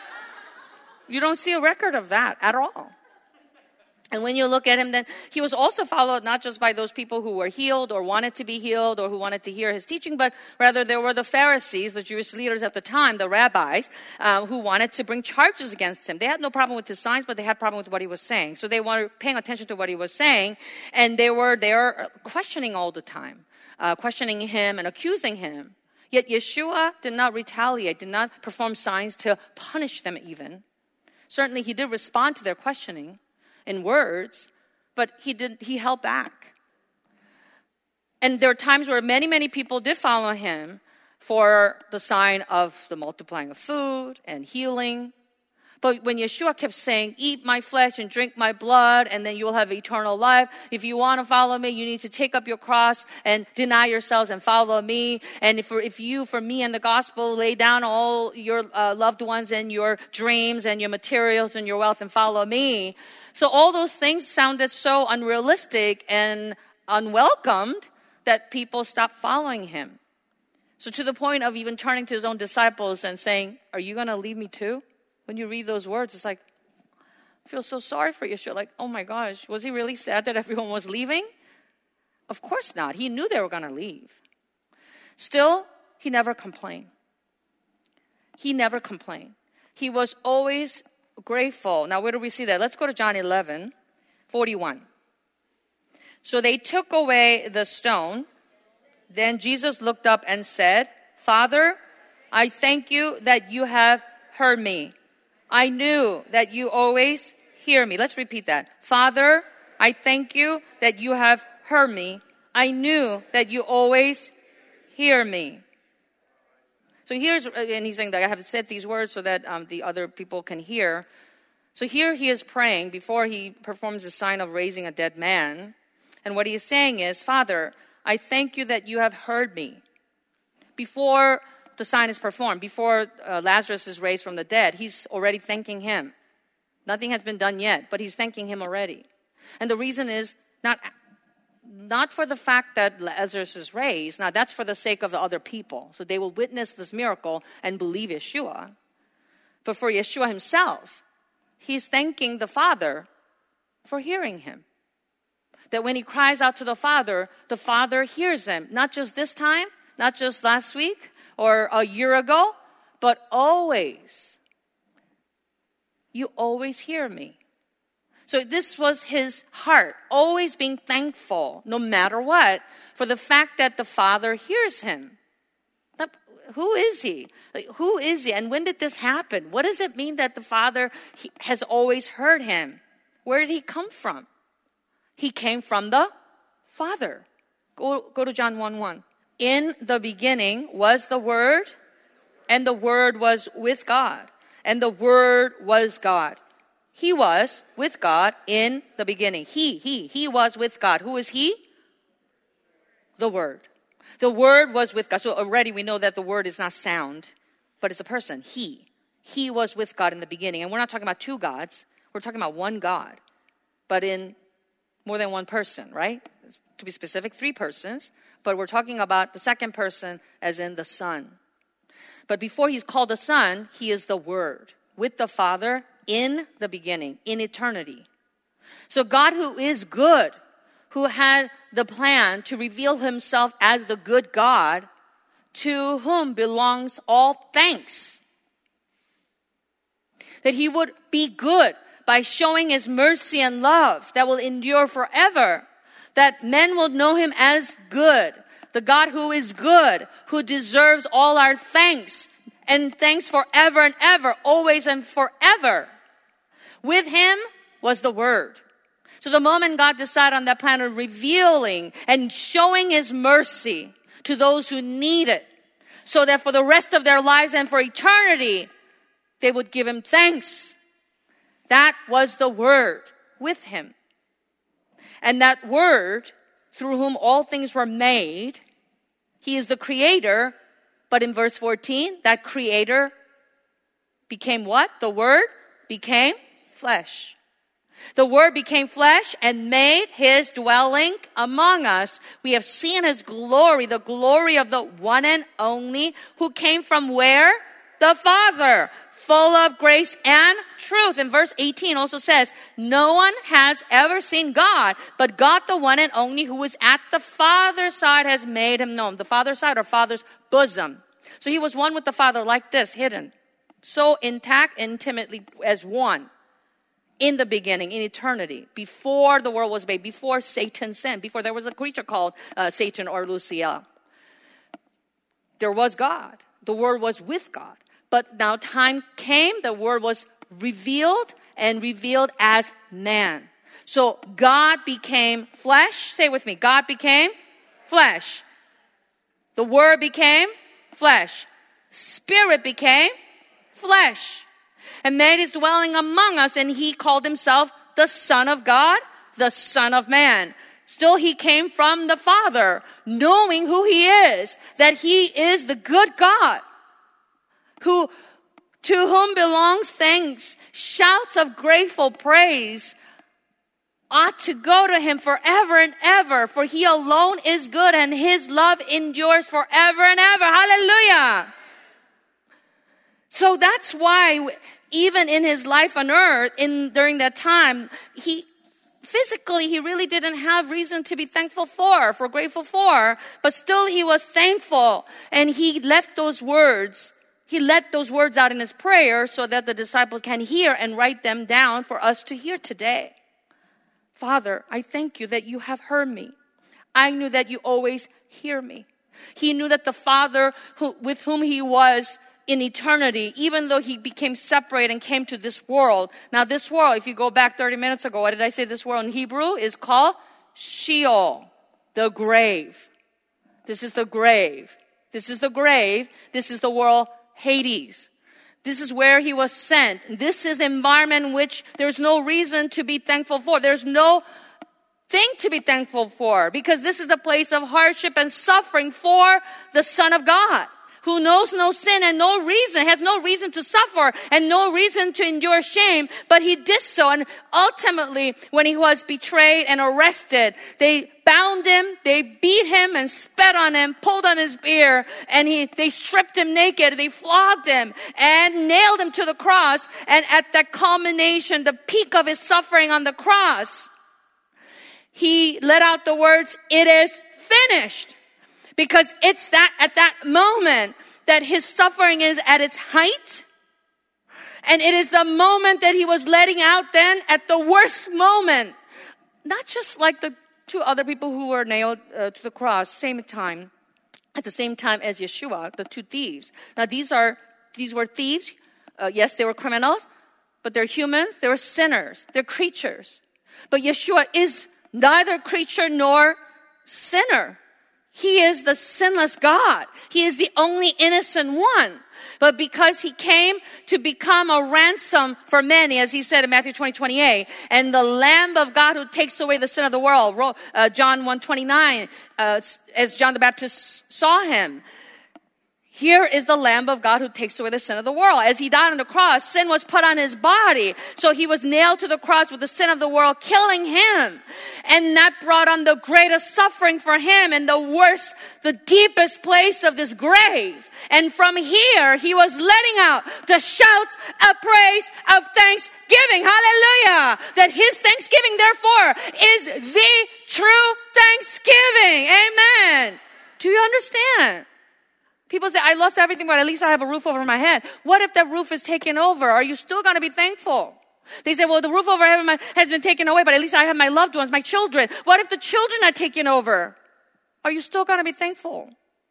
You don't see a record of that at all. And when you look at him, then he was also followed not just by those people who were healed or wanted to be healed or who wanted to hear his teaching, but rather there were the Pharisees, the Jewish leaders at the time, the rabbis, uh, who wanted to bring charges against him. They had no problem with his signs, but they had problem with what he was saying. So they were paying attention to what he was saying, and they were there questioning all the time, uh, questioning him and accusing him. Yet Yeshua did not retaliate, did not perform signs to punish them even. Certainly he did respond to their questioning in words, but he did he held back. And there were times where many, many people did follow him for the sign of the multiplying of food and healing. But when Yeshua kept saying, eat my flesh and drink my blood, and then you'll have eternal life. If you want to follow me, you need to take up your cross and deny yourselves and follow me. And if, if you, for me and the gospel, lay down all your uh, loved ones and your dreams and your materials and your wealth and follow me. So all those things sounded so unrealistic and unwelcomed that people stopped following him. So to the point of even turning to his own disciples and saying, are you going to leave me too? When you read those words, it's like, I feel so sorry for Yeshua. Like, oh my gosh, was he really sad that everyone was leaving? Of course not. He knew they were going to leave. Still, he never complained. He never complained. He was always grateful. Now, where do we see that? Let's go to John eleven, forty-one. So they took away the stone. Then Jesus looked up and said, Father, I thank you that you have heard me. I knew that you always hear me. Let's repeat that. Father, I thank you that you have heard me. I knew that you always hear me. So here's, and he's saying that I have said these words so that um, the other people can hear. So here he is praying before he performs the sign of raising a dead man. And what he is saying is, Father, I thank you that you have heard me. Before the sign is performed, before uh, Lazarus is raised from the dead, he's already thanking him. Nothing has been done yet, but he's thanking him already. And the reason is not, not for the fact that Lazarus is raised. Now, that's for the sake of the other people. So they will witness this miracle and believe Yeshua. But for Yeshua himself, he's thanking the Father for hearing him. That when he cries out to the Father, the Father hears him. Not just this time, not just last week or a year ago, but always. You always hear me. So this was his heart, always being thankful, no matter what, for the fact that the Father hears him. Now, who is he? Like, who is he? And when did this happen? What does it mean that the Father he, has always heard him? Where did he come from? He came from the Father. Go, go to John one one. In the beginning was the Word, and the Word was with God, and the Word was God. He was with God in the beginning. He, he, he was with God. Who is he? The Word. The Word was with God. So already we know that the Word is not sound, but it's a person. He. He was with God in the beginning. And we're not talking about two gods. We're talking about one God, but in more than one person, right? To be specific, three persons. But we're talking about the second person as in the Son. But before he's called the Son, he is the Word with the Father in the beginning, in eternity. So God, who is good, who had the plan to reveal himself as the good God, to whom belongs all thanks. That he would be good by showing his mercy and love that will endure forever. That men will know him as good. The God who is good, who deserves all our thanks. And thanks forever and ever, always and forever. With him was the Word. So the moment God decided on that plan of revealing and showing his mercy to those who need it, so that for the rest of their lives and for eternity, they would give him thanks. That was the Word with him. And that Word, through whom all things were made, he is the creator. But in verse fourteen, that creator became what? The Word became flesh. The Word became flesh and made his dwelling among us. We have seen his glory, the glory of the one and only who came from where? The Father, full of grace and truth. And verse eighteen also says, no one has ever seen God, but God, the one and only who is at the Father's side, has made him known. The Father's side or Father's bosom. So he was one with the Father like this, hidden. So intact, intimately as one. In the beginning, in eternity, before the world was made, before Satan sinned, before there was a creature called uh, Satan or Lucifer. There was God. The Word was with God. But now time came, the Word was revealed and revealed as man. So God became flesh. Say it with me. God became flesh. The Word became flesh. Spirit became flesh. And made his dwelling among us, and he called himself the Son of God, the Son of Man. Still he came from the Father, knowing who he is, that he is the good God, who, to whom belongs thanks, shouts of grateful praise ought to go to him forever and ever, for he alone is good, and his love endures forever and ever. Hallelujah! So that's why even in his life on earth, in during that time, he physically he really didn't have reason to be thankful for, for grateful for, but still he was thankful, and he left those words. He let those words out in his prayer so that the disciples can hear and write them down for us to hear today. Father, I thank you that you have heard me. I knew that you always hear me. He knew that the Father who, with whom he was in eternity, even though he became separate and came to this world. Now this world, if you go back thirty minutes ago, what did I say this world in Hebrew is called? Sheol, the grave. This is the grave. This is the grave. This is the world Hades. This is where he was sent. This is the environment in which there's no reason to be thankful for. There's no thing to be thankful for, because this is the place of hardship and suffering for the Son of God, who knows no sin and no reason, has no reason to suffer and no reason to endure shame, but he did so. And ultimately, when he was betrayed and arrested, they bound him, they beat him and spat on him, pulled on his beard, and he, they stripped him naked, they flogged him and nailed him to the cross. And at that culmination, the peak of his suffering on the cross, he let out the words, "It is finished." Because it's that, at that moment that his suffering is at its height. And it is the moment that he was letting out then at the worst moment. Not just like the two other people who were nailed uh, to the cross, same time, at the same time as Yeshua, the two thieves. Now these are, these were thieves. Uh, yes, they were criminals, but they're humans. They were sinners. They're creatures. But Yeshua is neither creature nor sinner. He is the sinless God. He is the only innocent one. But because he came to become a ransom for many, as he said in Matthew twenty, twenty-eight, and the Lamb of God who takes away the sin of the world, uh, John one, twenty-nine, uh, as John the Baptist saw him. Here is the Lamb of God who takes away the sin of the world. As he died on the cross, sin was put on his body. So he was nailed to the cross with the sin of the world, killing him. And that brought on the greatest suffering for him in the worst, the deepest place of this grave. And from here, he was letting out the shouts of praise, of thanksgiving. Hallelujah! That his thanksgiving, therefore, is the true thanksgiving. Amen. Do you understand? People say, I lost everything, but at least I have a roof over my head. What if that roof is taken over? Are you still going to be thankful? They say, well, the roof over my head has been taken away, but at least I have my loved ones, my children. What if the children are taken over? Are you still going to be thankful?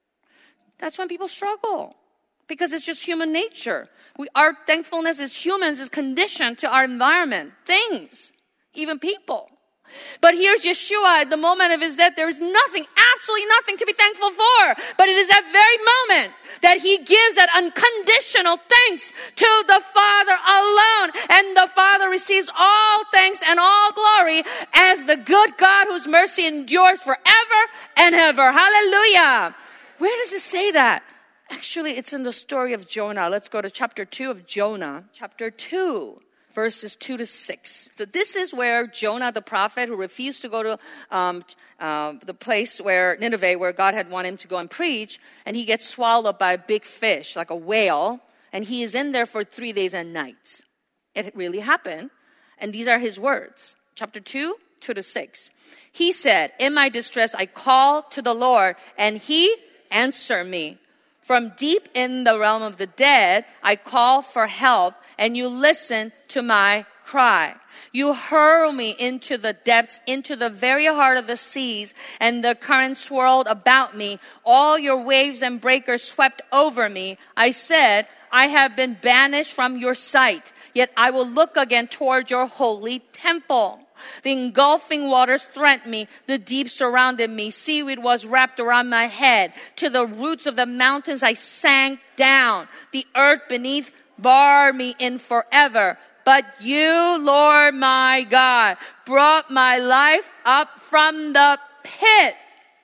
That's when people struggle, because it's just human nature. We, our thankfulness as humans is conditioned to our environment, things, even people. But here's Yeshua at the moment of his death. There is nothing, absolutely nothing to be thankful for. But it is that very moment that he gives that unconditional thanks to the Father alone. And the Father receives all thanks and all glory as the good God whose mercy endures forever and ever. Hallelujah. Where does it say that? Actually, it's in the story of Jonah. Let's go to chapter two of Jonah. Chapter two. Verses two to six. So this is where Jonah, the prophet, who refused to go to um, uh, the place where Nineveh, where God had wanted him to go and preach, and he gets swallowed up by a big fish, like a whale, and he is in there for three days and nights. It really happened, and these are his words. Chapter two, two to six. He said, "In my distress I called to the Lord, and he answered me. From deep in the realm of the dead, I call for help, and you listen to my cry. You hurl me into the depths, into the very heart of the seas, and the current swirled about me. All your waves and breakers swept over me. I said, I have been banished from your sight, yet I will look again toward your holy temple. The engulfing waters threatened me. The deep surrounded me. Seaweed was wrapped around my head. To the roots of the mountains I sank down. The earth beneath barred me in forever. But you, Lord my God, brought my life up from the pit."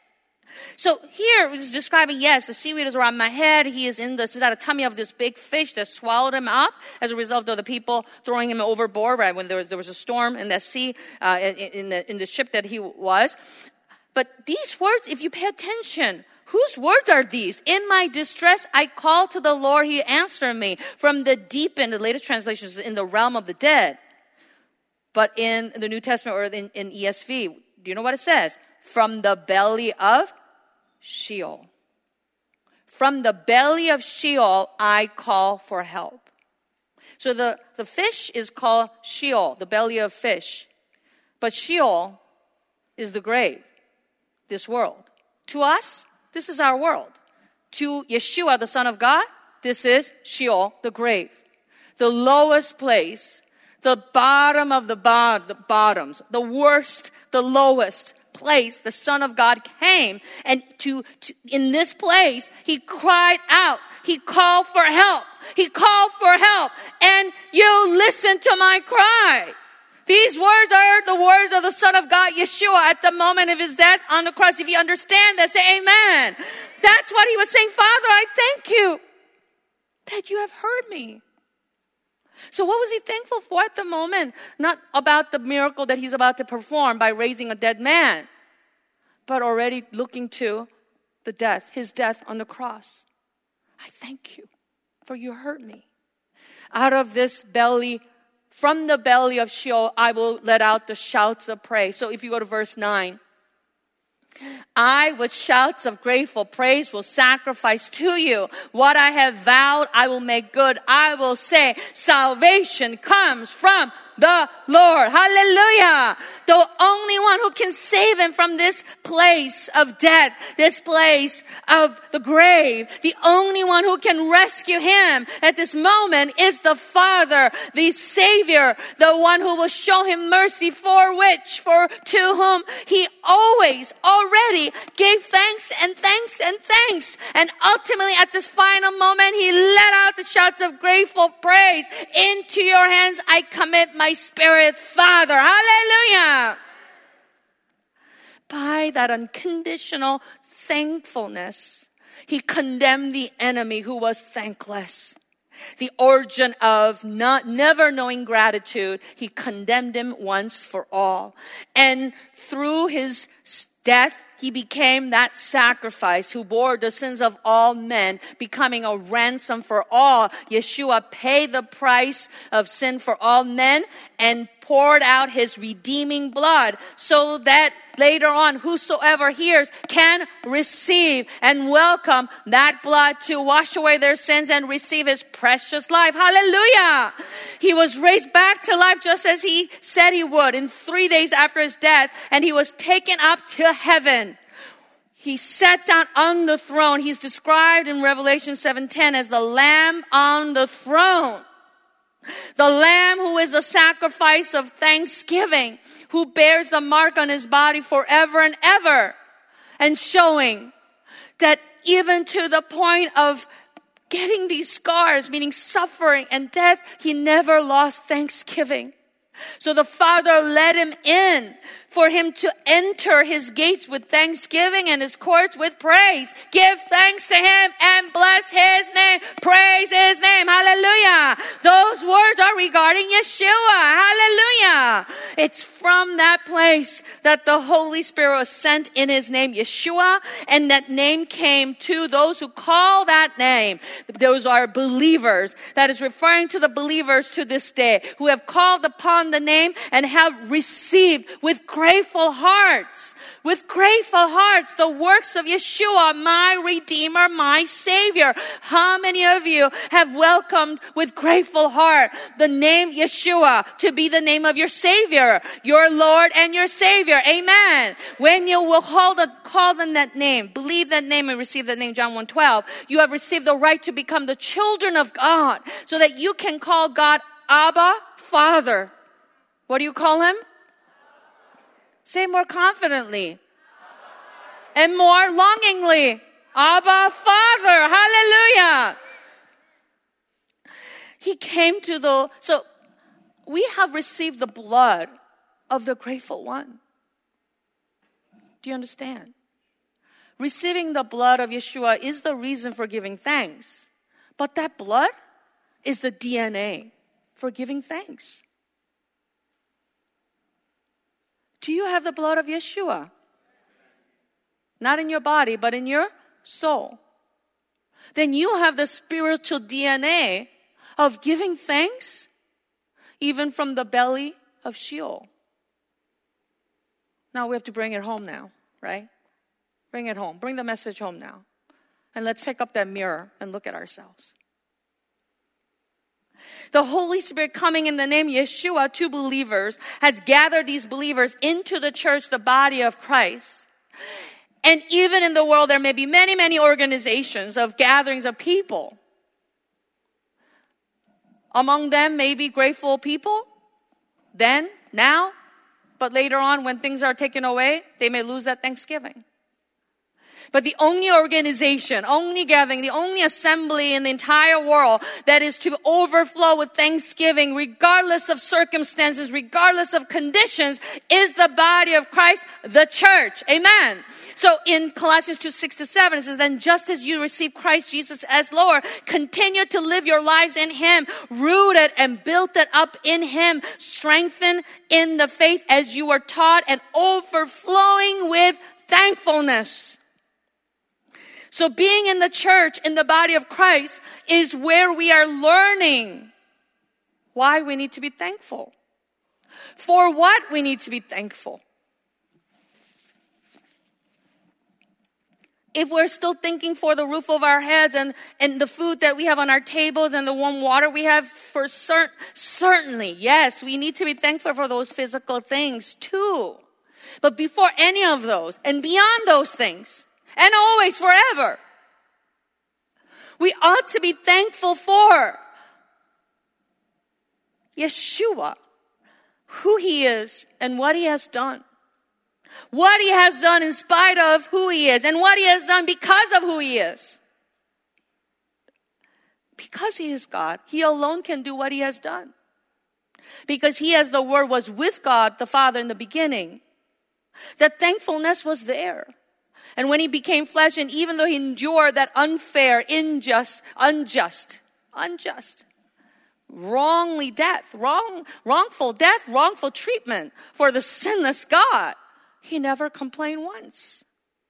So here it's describing, yes, the seaweed is around my head. He is in the, is at a tummy of this big fish that swallowed him up as a result of the people throwing him overboard, right? When there was, there was a storm in that sea, uh, in, in the, in the ship that he was. But these words, if you pay attention, whose words are these? In my distress, I called to the Lord. He answered me. From the deep end, the latest translation is in the realm of the dead. But in the New Testament or in, in E S V, do you know what it says? From the belly of Sheol. From the belly of Sheol, I call for help. So the, the fish is called Sheol, the belly of fish. But Sheol is the grave, this world. To us, this is our world. To Yeshua, the Son of God, this is Sheol, the grave. The lowest place, the bottom of the, bo- the bottoms, the worst, the lowest place, the Son of God came, and to, to in this place, he cried out. He called for help. He called for help, and you listened to my cry. These words are the words of the Son of God, Yeshua, at the moment of his death on the cross. If you understand that, say amen. That's what he was saying. Father, I thank you that you have heard me. So what was he thankful for at the moment? Not about the miracle that he's about to perform by raising a dead man, but already looking to the death, his death on the cross. I thank you for you heard me. Out of this belly, from the belly of Sheol, I will let out the shouts of praise. So if you go to verse nine, I, with shouts of grateful praise, will sacrifice to you. What I have vowed, I will make good. I will say, salvation comes from the Lord. Hallelujah. The only one who can save him from this place of death, this place of the grave, the only one who can rescue him at this moment is the Father, the Savior, the one who will show him mercy, for which, for to whom he always already gave thanks and thanks and thanks. And ultimately at this final moment, he let out the shouts of grateful praise. Into your hands I commit my spirit, Father. Hallelujah. By that unconditional thankfulness, he condemned the enemy who was thankless. The origin of not never knowing gratitude, he condemned him once for all. And through his death, he became that sacrifice who bore the sins of all men, becoming a ransom for all. Yeshua paid the price of sin for all men and poured out his redeeming blood so that later on whosoever hears can receive and welcome that blood to wash away their sins and receive his precious life. Hallelujah! He was raised back to life just as he said he would in three days after his death, and he was taken up to heaven. He sat down on the throne. He's described in Revelation seven ten as the Lamb on the throne. The Lamb who is a sacrifice of thanksgiving, who bears the mark on his body forever and ever, and showing that even to the point of getting these scars, meaning suffering and death, he never lost thanksgiving. So the Father let him in for him to enter his gates with thanksgiving and his courts with praise. Give thanks to him and bless his name. Praise his name. Hallelujah. Those words are regarding Yeshua. Hallelujah. It's from that place that the Holy Spirit was sent in his name, Yeshua, and that name came to those who call that name. Those are believers. That is referring to the believers to this day who have called upon the name and have received with grateful hearts, with grateful hearts, the works of Yeshua, my Redeemer, my Savior. How many of you have welcomed with grateful heart the name Yeshua to be the name of your Savior, your Lord and your Savior? Amen. When you will call, the, call them that name, believe that name and receive that name, John one twelve, you have received the right to become the children of God so that you can call God Abba, Father. What do you call him? Say more confidently and more longingly. Abba, Father. Hallelujah. He came to the, so we have received the blood of the grateful one. Do you understand? Receiving the blood of Yeshua is the reason for giving thanks. But that blood is the D N A for giving thanks. Do you have the blood of Yeshua? Not in your body, but in your soul. Then you have the spiritual D N A of giving thanks, even from the belly of Sheol. Now we have to bring it home now, right? Bring it home. Bring the message home now. And let's take up that mirror and look at ourselves. The Holy Spirit coming in the name Yeshua to believers has gathered these believers into the church, the body of Christ. And even in the world, there may be many, many organizations of gatherings of people. Among them may be grateful people, then, now, but later on when things are taken away, they may lose that thanksgiving. But the only organization, only gathering, the only assembly in the entire world that is to overflow with thanksgiving, regardless of circumstances, regardless of conditions, is the body of Christ, the church. Amen. So in Colossians two, six to seven, it says, then just as you receive Christ Jesus as Lord, continue to live your lives in Him, rooted and built up in Him, strengthened in the faith as you were taught, and overflowing with thankfulness. So being in the church, in the body of Christ, is where we are learning why we need to be thankful. For what we need to be thankful. If we're still thinking for the roof over our heads and, and the food that we have on our tables and the warm water we have, for cert- certainly, yes, we need to be thankful for those physical things too. But before any of those and beyond those things, and always, forever, we ought to be thankful for Yeshua, who He is and what He has done. What He has done in spite of who He is, and what He has done because of who He is. Because He is God, He alone can do what He has done. Because He, as the Word, was with God, the Father, in the beginning. That thankfulness was there. And when He became flesh, and even though He endured that unfair, unjust, unjust, unjust, wrongly death, wrong, wrongful death, wrongful treatment for the sinless God, He never complained once.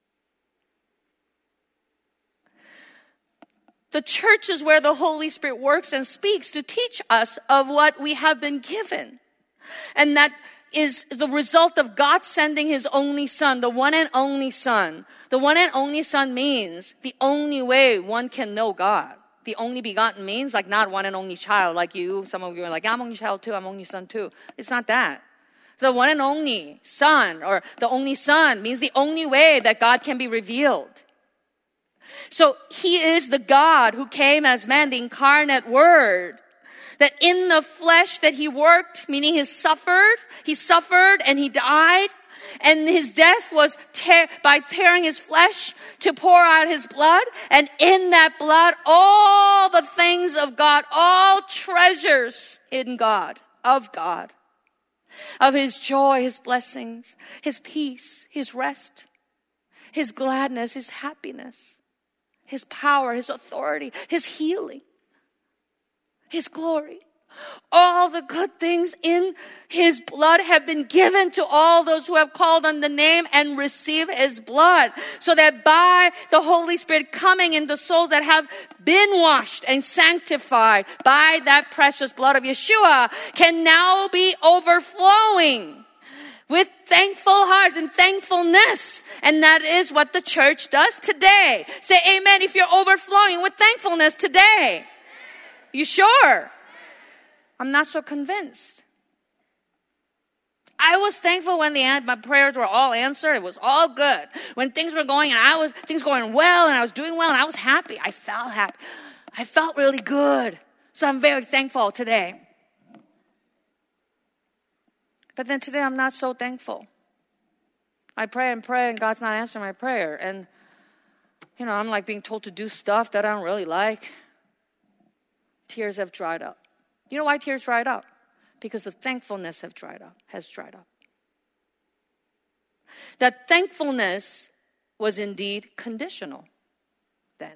The church is where the Holy Spirit works and speaks to teach us of what we have been given. And that is the result of God sending His only Son, the one and only Son. The one and only Son means the only way one can know God. The only begotten means like not one and only child like you. Some of you are like, I'm only child too, I'm only son too. It's not that. The one and only Son, or the only Son, means the only way that God can be revealed. So He is the God who came as man, the incarnate Word. That in the flesh that He worked, meaning He suffered, He suffered and He died. And His death was te- by tearing His flesh to pour out His blood. And in that blood, all the things of God, all treasures in God, of God. Of His joy, His blessings, His peace, His rest, His gladness, His happiness, His power, His authority, His healing, His glory. All the good things in His blood have been given to all those who have called on the name and receive His blood. So that by the Holy Spirit coming in the souls that have been washed and sanctified by that precious blood of Yeshua can now be overflowing with thankful heart and thankfulness. And that is what the church does today. Say amen if you're overflowing with thankfulness today. You sure? I'm not so convinced. I was thankful when the my prayers were all answered. It was all good. When things were going and I was things going well and I was doing well and I was happy. I felt happy. I felt really good. So I'm very thankful today. But then today I'm not so thankful. I pray and pray and God's not answering my prayer. And, you know, I'm like being told to do stuff that I don't really like. Tears have dried up. You know why tears dried up? Because the thankfulness have dried up, has dried up. That thankfulness was indeed conditional then.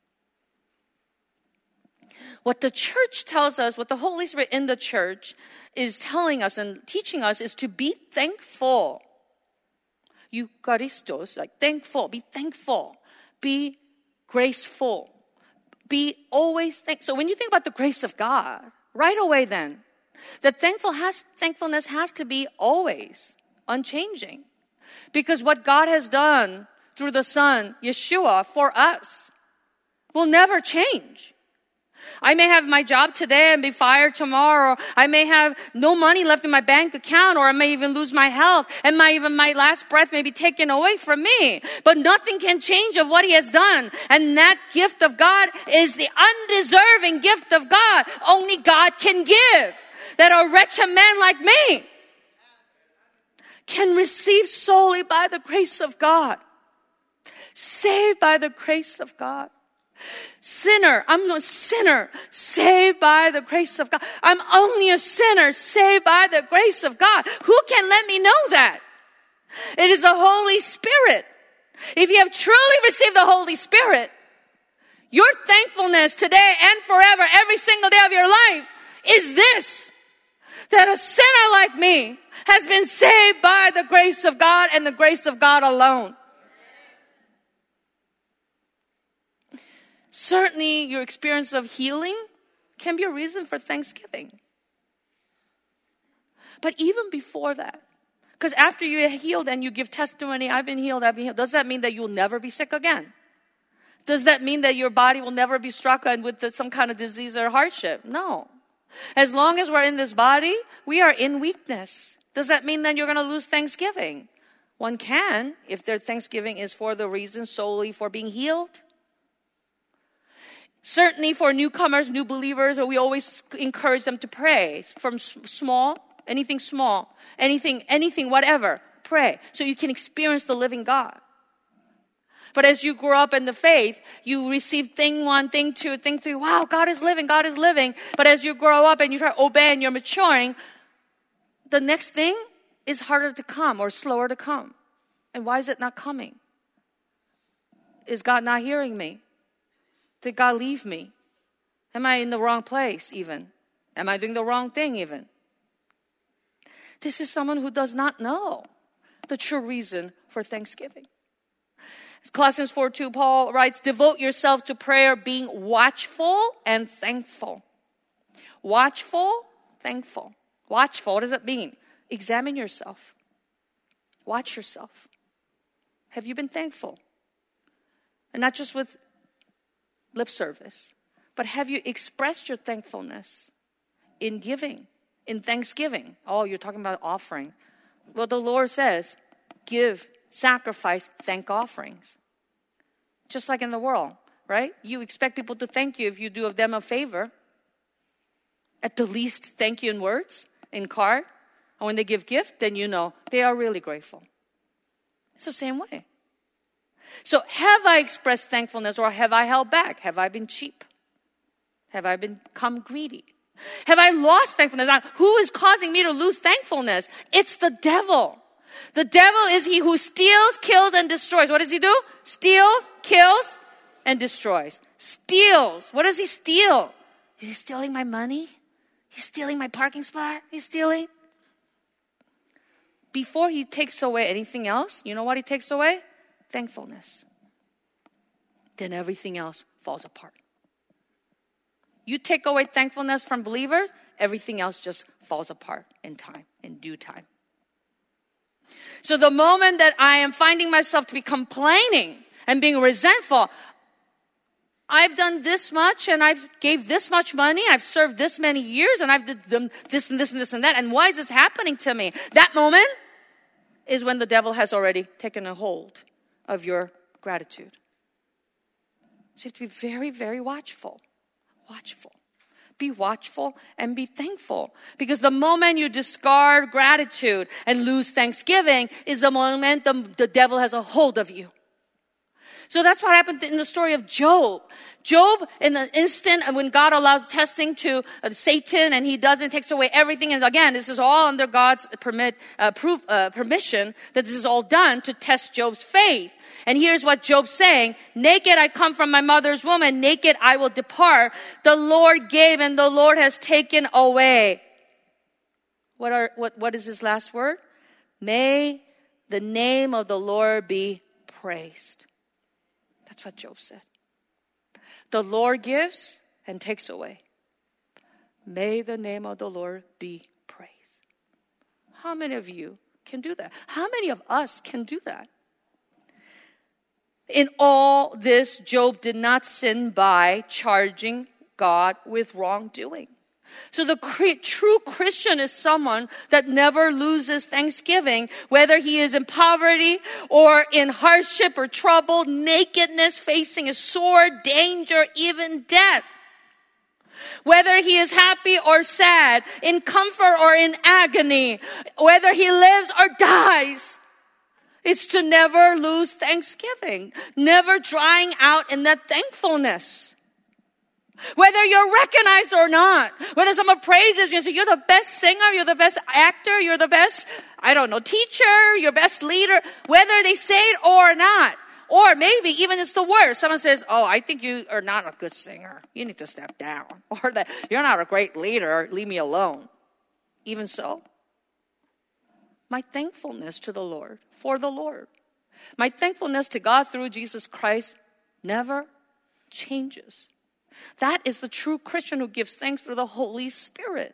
What the church tells us, what the Holy Spirit in the church is telling us and teaching us is to be thankful. Eucharistos, like thankful, be thankful, be graceful, be always thankful. So when you think about the grace of God, right away then, the thankful has, thankfulness has to be always unchanging. Because what God has done through the Son, Yeshua, for us will never change. I may have my job today and be fired tomorrow. I may have no money left in my bank account, or I may even lose my health, and my even my last breath may be taken away from me. But nothing can change of what He has done. And that gift of God is the undeserving gift of God. Only God can give. That a wretched man like me can receive solely by the grace of God. Saved by the grace of God. Sinner, I'm a sinner, saved by the grace of God. I'm only a sinner, saved by the grace of God. Who can let me know that? It is the Holy Spirit. If you have truly received the Holy Spirit, your thankfulness today and forever, every single day of your life, is this: that a sinner like me has been saved by the grace of God and the grace of God alone. Certainly, your experience of healing can be a reason for thanksgiving. But even before that, because after you're healed and you give testimony, I've been healed, I've been healed, does that mean that you'll never be sick again? Does that mean that your body will never be struck with some kind of disease or hardship? No. As long as we're in this body, we are in weakness. Does that mean that you're going to lose thanksgiving? One can, if their thanksgiving is for the reason solely for being healed. Certainly for newcomers, new believers, we always encourage them to pray. From small, anything small, anything, anything, whatever, pray. So you can experience the living God. But as you grow up in the faith, you receive thing one, thing two, thing three. Wow, God is living, God is living. But as you grow up and you try to obey and you're maturing, the next thing is harder to come or slower to come. And why is it not coming? Is God not hearing me? Did God leave me? Am I in the wrong place even? Am I doing the wrong thing even? This is someone who does not know the true reason for thanksgiving. Colossians four two, Paul writes, devote yourself to prayer, being watchful and thankful. Watchful, thankful. Watchful, what does it mean? Examine yourself. Watch yourself. Have you been thankful? And not just with lip service, but have you expressed your thankfulness in giving, in thanksgiving? Oh, you're talking about offering. Well, the Lord says, give, sacrifice, thank offerings. Just like in the world, right? You expect people to thank you if you do them a favor. At the least, thank you in words, in card. And when they give gift, then you know they are really grateful. It's the same way. So have I expressed thankfulness or have I held back? Have I been cheap? Have I become greedy? Have I lost thankfulness? Now, who is causing me to lose thankfulness? It's the devil. The devil is he who steals, kills, and destroys. What does he do? Steals, kills, and destroys. Steals. What does he steal? Is he stealing my money? He's stealing my parking spot? He's stealing? Before he takes away anything else, you know what he takes away? Thankfulness. Then everything else falls apart. You take away thankfulness from believers, everything else just falls apart in time, in due time. So the moment that I am finding myself to be complaining and being resentful, I've done this much and I've gave this much money, I've served this many years and I've done this and this and this and that, and why is this happening to me? That moment is when the devil has already taken a hold of your gratitude. So you have to be very, very watchful. Watchful. Be watchful and be thankful. Because the moment you discard gratitude and lose thanksgiving is the moment the, the devil has a hold of you. So that's what happened in the story of Job. Job, in the instant when God allows testing to uh, Satan and he doesn't, takes away everything. And again, this is all under God's permit, uh, proof, uh, permission that this is all done to test Job's faith. And here's what Job's saying. Naked I come from my mother's womb, and naked I will depart. The Lord gave and the Lord has taken away. What are, what, what is his last word? May the name of the Lord be praised. That's what Job said. The Lord gives and takes away. May the name of the Lord be praised. How many of you can do that? How many of us can do that? In all this, Job did not sin by charging God with wrongdoing. So the true Christian is someone that never loses thanksgiving, whether he is in poverty or in hardship or trouble, nakedness, facing a sword, danger, even death. Whether he is happy or sad, in comfort or in agony, whether he lives or dies. It's to never lose thanksgiving, never drying out in that thankfulness. Whether you're recognized or not, whether someone praises you and says, you're the best singer, you're the best actor, you're the best, I don't know, teacher, your best leader, whether they say it or not. Or maybe even it's the worst. Someone says, oh, I think you are not a good singer. You need to step down. Or that you're not a great leader. Leave me alone. Even so, my thankfulness to the Lord, for the Lord, my thankfulness to God through Jesus Christ never changes. That is the true Christian who gives thanks through the Holy Spirit.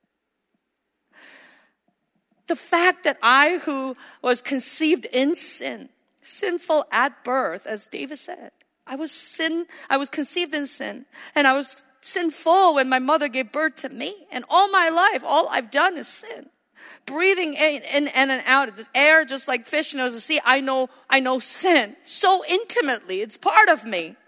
The fact that I, who was conceived in sin, sinful at birth, as David said, I was sin, I was conceived in sin, and I was sinful when my mother gave birth to me. And all my life, all I've done is sin. Breathing in, in, in and out of this air, just like fish knows the sea, I know, I know sin so intimately. It's part of me.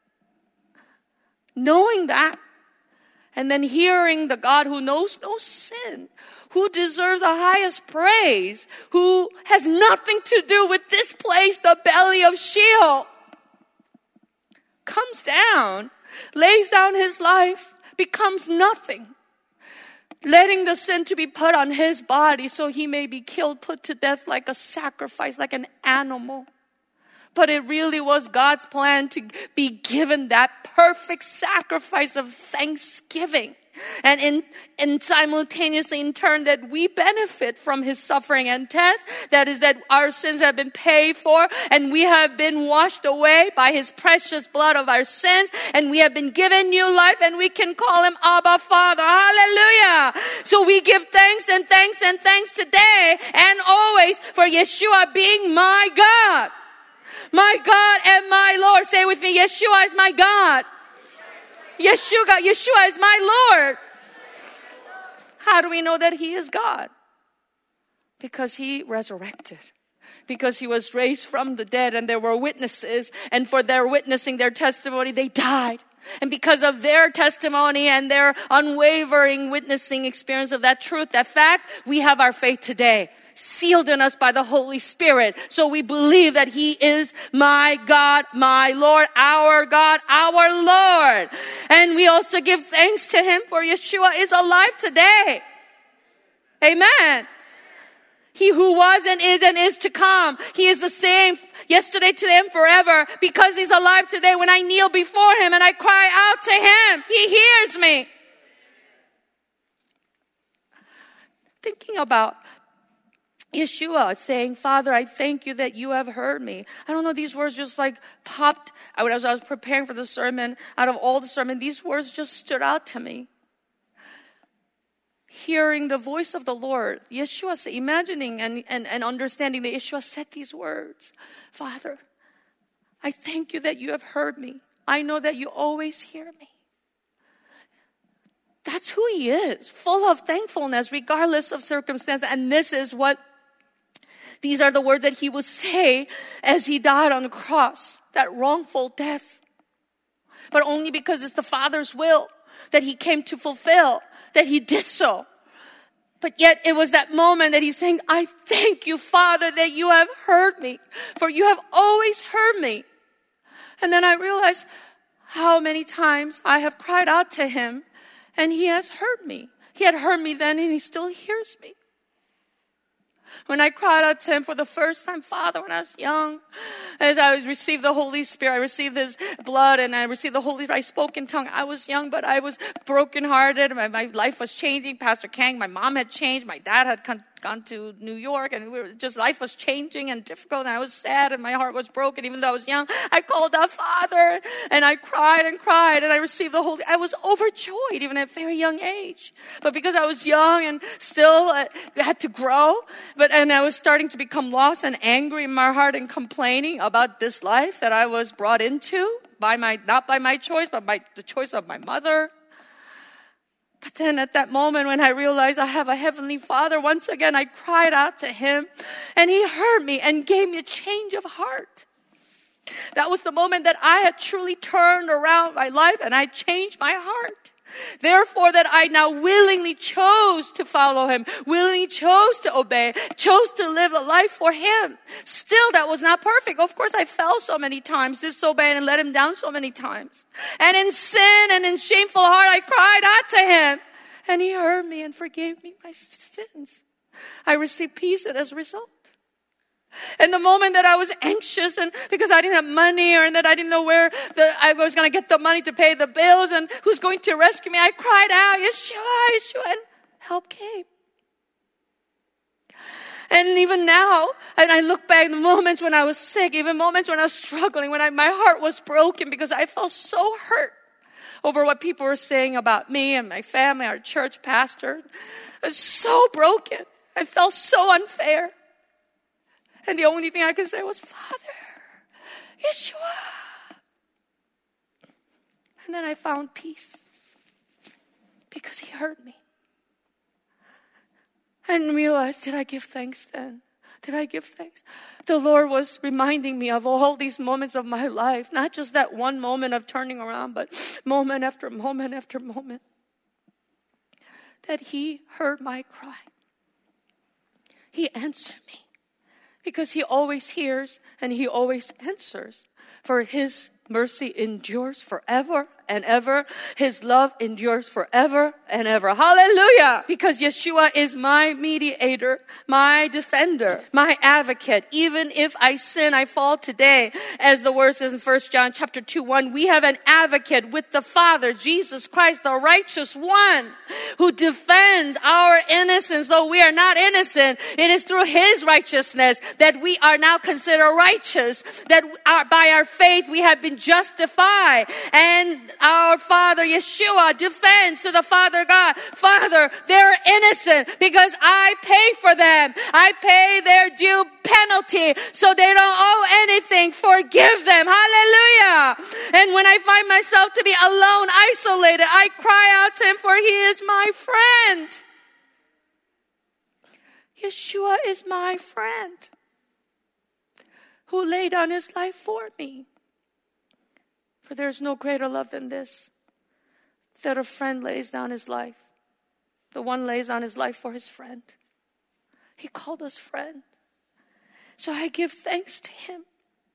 Knowing that, and then hearing the God who knows no sin, who deserves the highest praise, who has nothing to do with this place, the belly of Sheol, comes down, lays down his life, becomes nothing, letting the sin to be put on his body so he may be killed, put to death like a sacrifice, like an animal. But it really was God's plan to be given that perfect sacrifice of thanksgiving. And in, and simultaneously in turn that we benefit from his suffering and death. That is that our sins have been paid for and we have been washed away by his precious blood of our sins. And we have been given new life and we can call him Abba Father. Hallelujah. So we give thanks and thanks and thanks today and always for Yeshua being my God. My God and my Lord. Say with me, Yeshua is my God. Yeshua, Yeshua is my Lord. How do we know that he is God? Because he resurrected. Because he was raised from the dead and there were witnesses. And for their witnessing their testimony, they died. And because of their testimony and their unwavering witnessing experience of that truth, that fact, we have our faith today. Sealed in us by the Holy Spirit. So we believe that he is my God, my Lord, our God, our Lord. And we also give thanks to him for Yeshua is alive today. Amen. He who was and is and is to come. He is the same yesterday, today, and forever. Because he's alive today, when I kneel before him and I cry out to him, he hears me. Thinking about Yeshua saying, Father, I thank you that you have heard me. I don't know, these words just like popped out as I was preparing for the sermon. Out of all the sermon, these words just stood out to me. Hearing the voice of the Lord, Yeshua say, imagining and, and, and understanding that Yeshua said these words. Father, I thank you that you have heard me. I know that you always hear me. That's who he is, full of thankfulness regardless of circumstance. And this is what These are the words that he would say as he died on the cross, that wrongful death. But only because it's the Father's will that he came to fulfill, that he did so. But yet it was that moment that he's saying, I thank you, Father, that you have heard me, for you have always heard me. And then I realized how many times I have cried out to him, and he has heard me. He had heard me then, and he still hears me. When I cried out to him for the first time, Father, when I was young, as I received the Holy Spirit, I received his blood and I received the Holy Spirit, I spoke in tongue. I was young, but I was brokenhearted. My, my life was changing. Pastor Kang, my mom had changed. My dad had come, gone to New York, and we were just life was changing and difficult, and I was sad, and my heart was broken. Even though I was young, I called out Father, and I cried and cried, and I received the Holy. I was overjoyed, even at a very young age. But because I was young and still uh, had to grow, but and I was starting to become lost and angry in my heart and complaining about this life that I was brought into by my not by my choice, but by the choice of my mother. But then at that moment when I realized I have a heavenly Father, once again I cried out to him, and he heard me and gave me a change of heart. That was the moment that I had truly turned around my life and I changed my heart. Therefore that I now willingly chose to follow him, willingly chose to obey, chose to live a life for him. Still, that was not perfect. Of course, I fell so many times, disobeyed and let him down so many times. And in sin and in shameful heart, I cried out to him. And he heard me and forgave me my sins. I received peace as a result. And the moment that I was anxious and because I didn't have money or that I didn't know where the, I was going to get the money to pay the bills and who's going to rescue me, I cried out, Yeshua, Yeshua, and help came. And even now, and I look back the moments when I was sick, even moments when I was struggling, when I, my heart was broken because I felt so hurt over what people were saying about me and my family, our church pastor. I was so broken. I felt so unfair. And the only thing I could say was, Father, Yeshua. And then I found peace because he heard me. And realized, did I give thanks then? Did I give thanks? The Lord was reminding me of all these moments of my life, not just that one moment of turning around, but moment after moment after moment. That he heard my cry. He answered me. Because he always hears and he always answers. For his mercy endures forever and ever. His love endures forever and ever. Hallelujah! Because Yeshua is my mediator, my defender, my advocate. Even if I sin, I fall today. As the word says in First John chapter two, one, we have an advocate with the Father, Jesus Christ, the righteous one, who defends our innocence. Though we are not innocent, it is through his righteousness that we are now considered righteous, that our, by our faith we have been justified. And our Father, Yeshua, defends to the Father God, Father, they're innocent because I pay for them. I pay their due penalty so they don't owe anything. Forgive them. Hallelujah. And when I find myself to be alone, isolated, I cry out to him, for he is my friend. Yeshua is my friend who laid down his life for me. For there is no greater love than this, that a friend lays down his life. The one lays down his life for his friend. He called us friend. So I give thanks to him.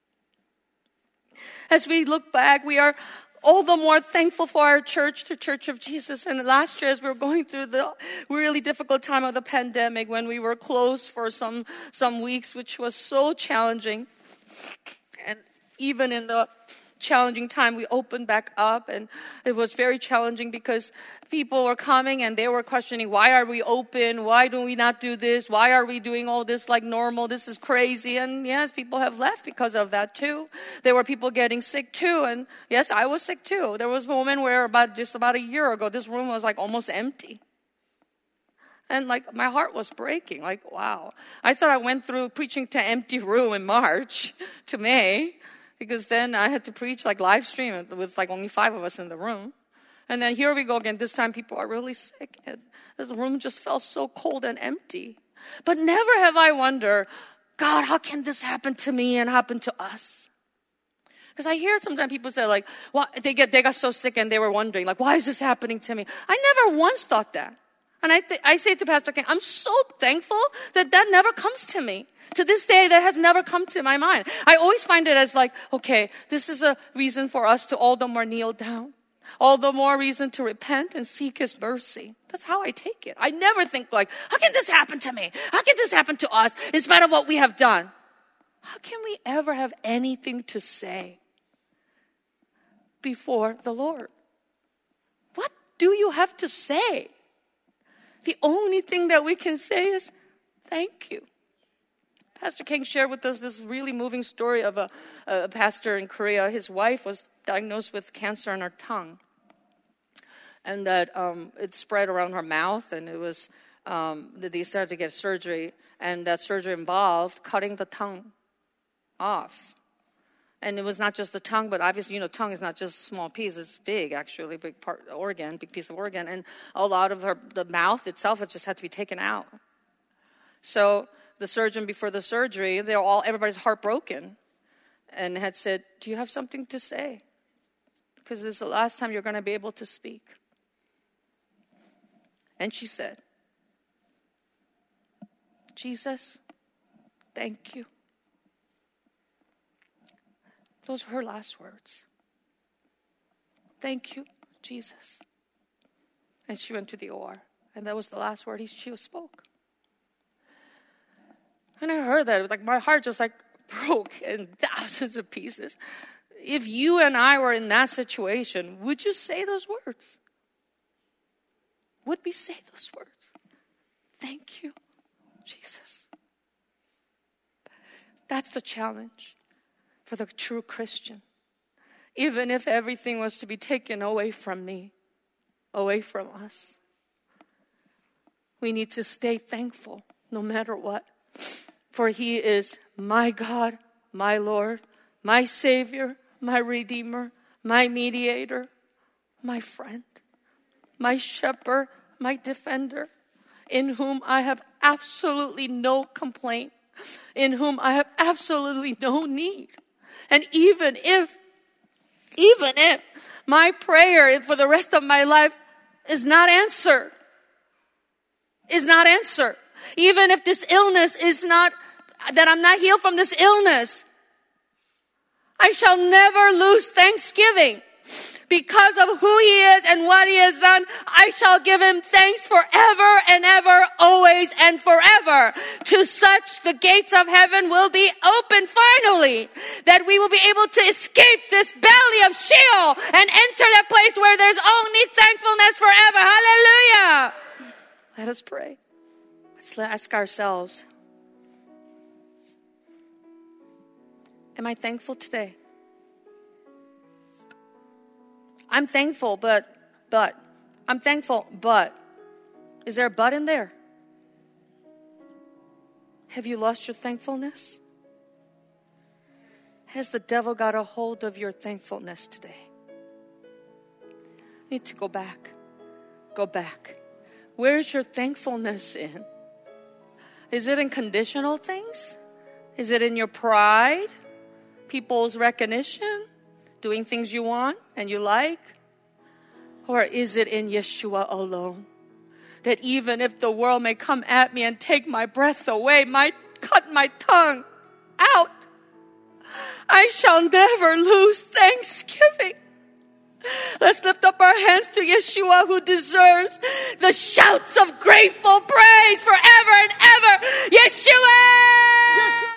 As we look back, we are all the more thankful for our church, the Church of Jesus. And last year, as we were going through the really difficult time of the pandemic, when we were closed for some, some weeks, which was so challenging. And even in the challenging time, we opened back up, and it was very challenging because people were coming and they were questioning, why are we open? Why do we not do this? Why are we doing all this like normal? This is crazy. And yes, people have left because of that too. There were people getting sick too. And yes, I was sick too. There was a moment where about just about a year ago, this room was like almost empty. And like my heart was breaking. Like, wow. I thought I went through preaching to empty room in March to May. Because then I had to preach like live stream with like only five of us in the room. And then here we go again. This time people are really sick. And the room just felt so cold and empty. But never have I wondered, God, how can this happen to me and happen to us? Because I hear sometimes people say like, well, they get they got so sick and they were wondering like, why is this happening to me? I never once thought that. And I th- I say to Pastor King, I'm so thankful that that never comes to me. To this day, that has never come to my mind. I always find it as like, okay, this is a reason for us to all the more kneel down. All the more reason to repent and seek his mercy. That's how I take it. I never think like, how can this happen to me? How can this happen to us in spite of what we have done? How can we ever have anything to say before the Lord? What do you have to say? The only thing that we can say is, thank you. Pastor King shared with us this really moving story of a, a pastor in Korea. His wife was diagnosed with cancer in her tongue. And that um, it spread around her mouth, and it was, um, they started to get surgery. And that surgery involved cutting the tongue off. And it was not just the tongue, but obviously, you know, tongue is not just a small piece. It's big, actually, big part organ, big piece of organ. And a lot of her, the mouth itself, it just had to be taken out. So the surgeon before the surgery, they're all, everybody's heartbroken, and had said, do you have something to say? Because this is the last time you're going to be able to speak. And she said, Jesus, thank you. Those were her last words. Thank you, Jesus. And she went to the O R. And that was the last word she spoke. And I heard that. It was like my heart just like broke in thousands of pieces. If you and I were in that situation, would you say those words? Would we say those words? Thank you, Jesus. That's the challenge for the true Christian. Even if everything was to be taken away from me, away from us, we need to stay thankful no matter what. For He is my God, my Lord, my Savior, my Redeemer, my mediator, my friend, my shepherd, my defender, in whom I have absolutely no complaint, in whom I have absolutely no need. And even if, even if my prayer for the rest of my life is not answered, is not answered, even if this illness is not, that I'm not healed from this illness, I shall never lose thanksgiving. Because of who He is and what He has done, I shall give Him thanks forever and ever, always and forever. To such the gates of heaven will be open finally, that we will be able to escape this belly of Sheol and enter that place where there's only thankfulness forever. Hallelujah. Let us pray. Let's ask ourselves, am I thankful today? I'm thankful, but, but, I'm thankful, but, is there a but in there? Have you lost your thankfulness? Has the devil got a hold of your thankfulness today? You need to go back. Go back. Where's your thankfulness in? Is it in conditional things? Is it in your pride? People's recognition? Doing things you want and you like? Or is it in Yeshua alone? That even if the world may come at me and take my breath away, might cut my tongue out, I shall never lose thanksgiving. Let's lift up our hands to Yeshua, who deserves the shouts of grateful praise forever and ever. Yeshua! Yeshua!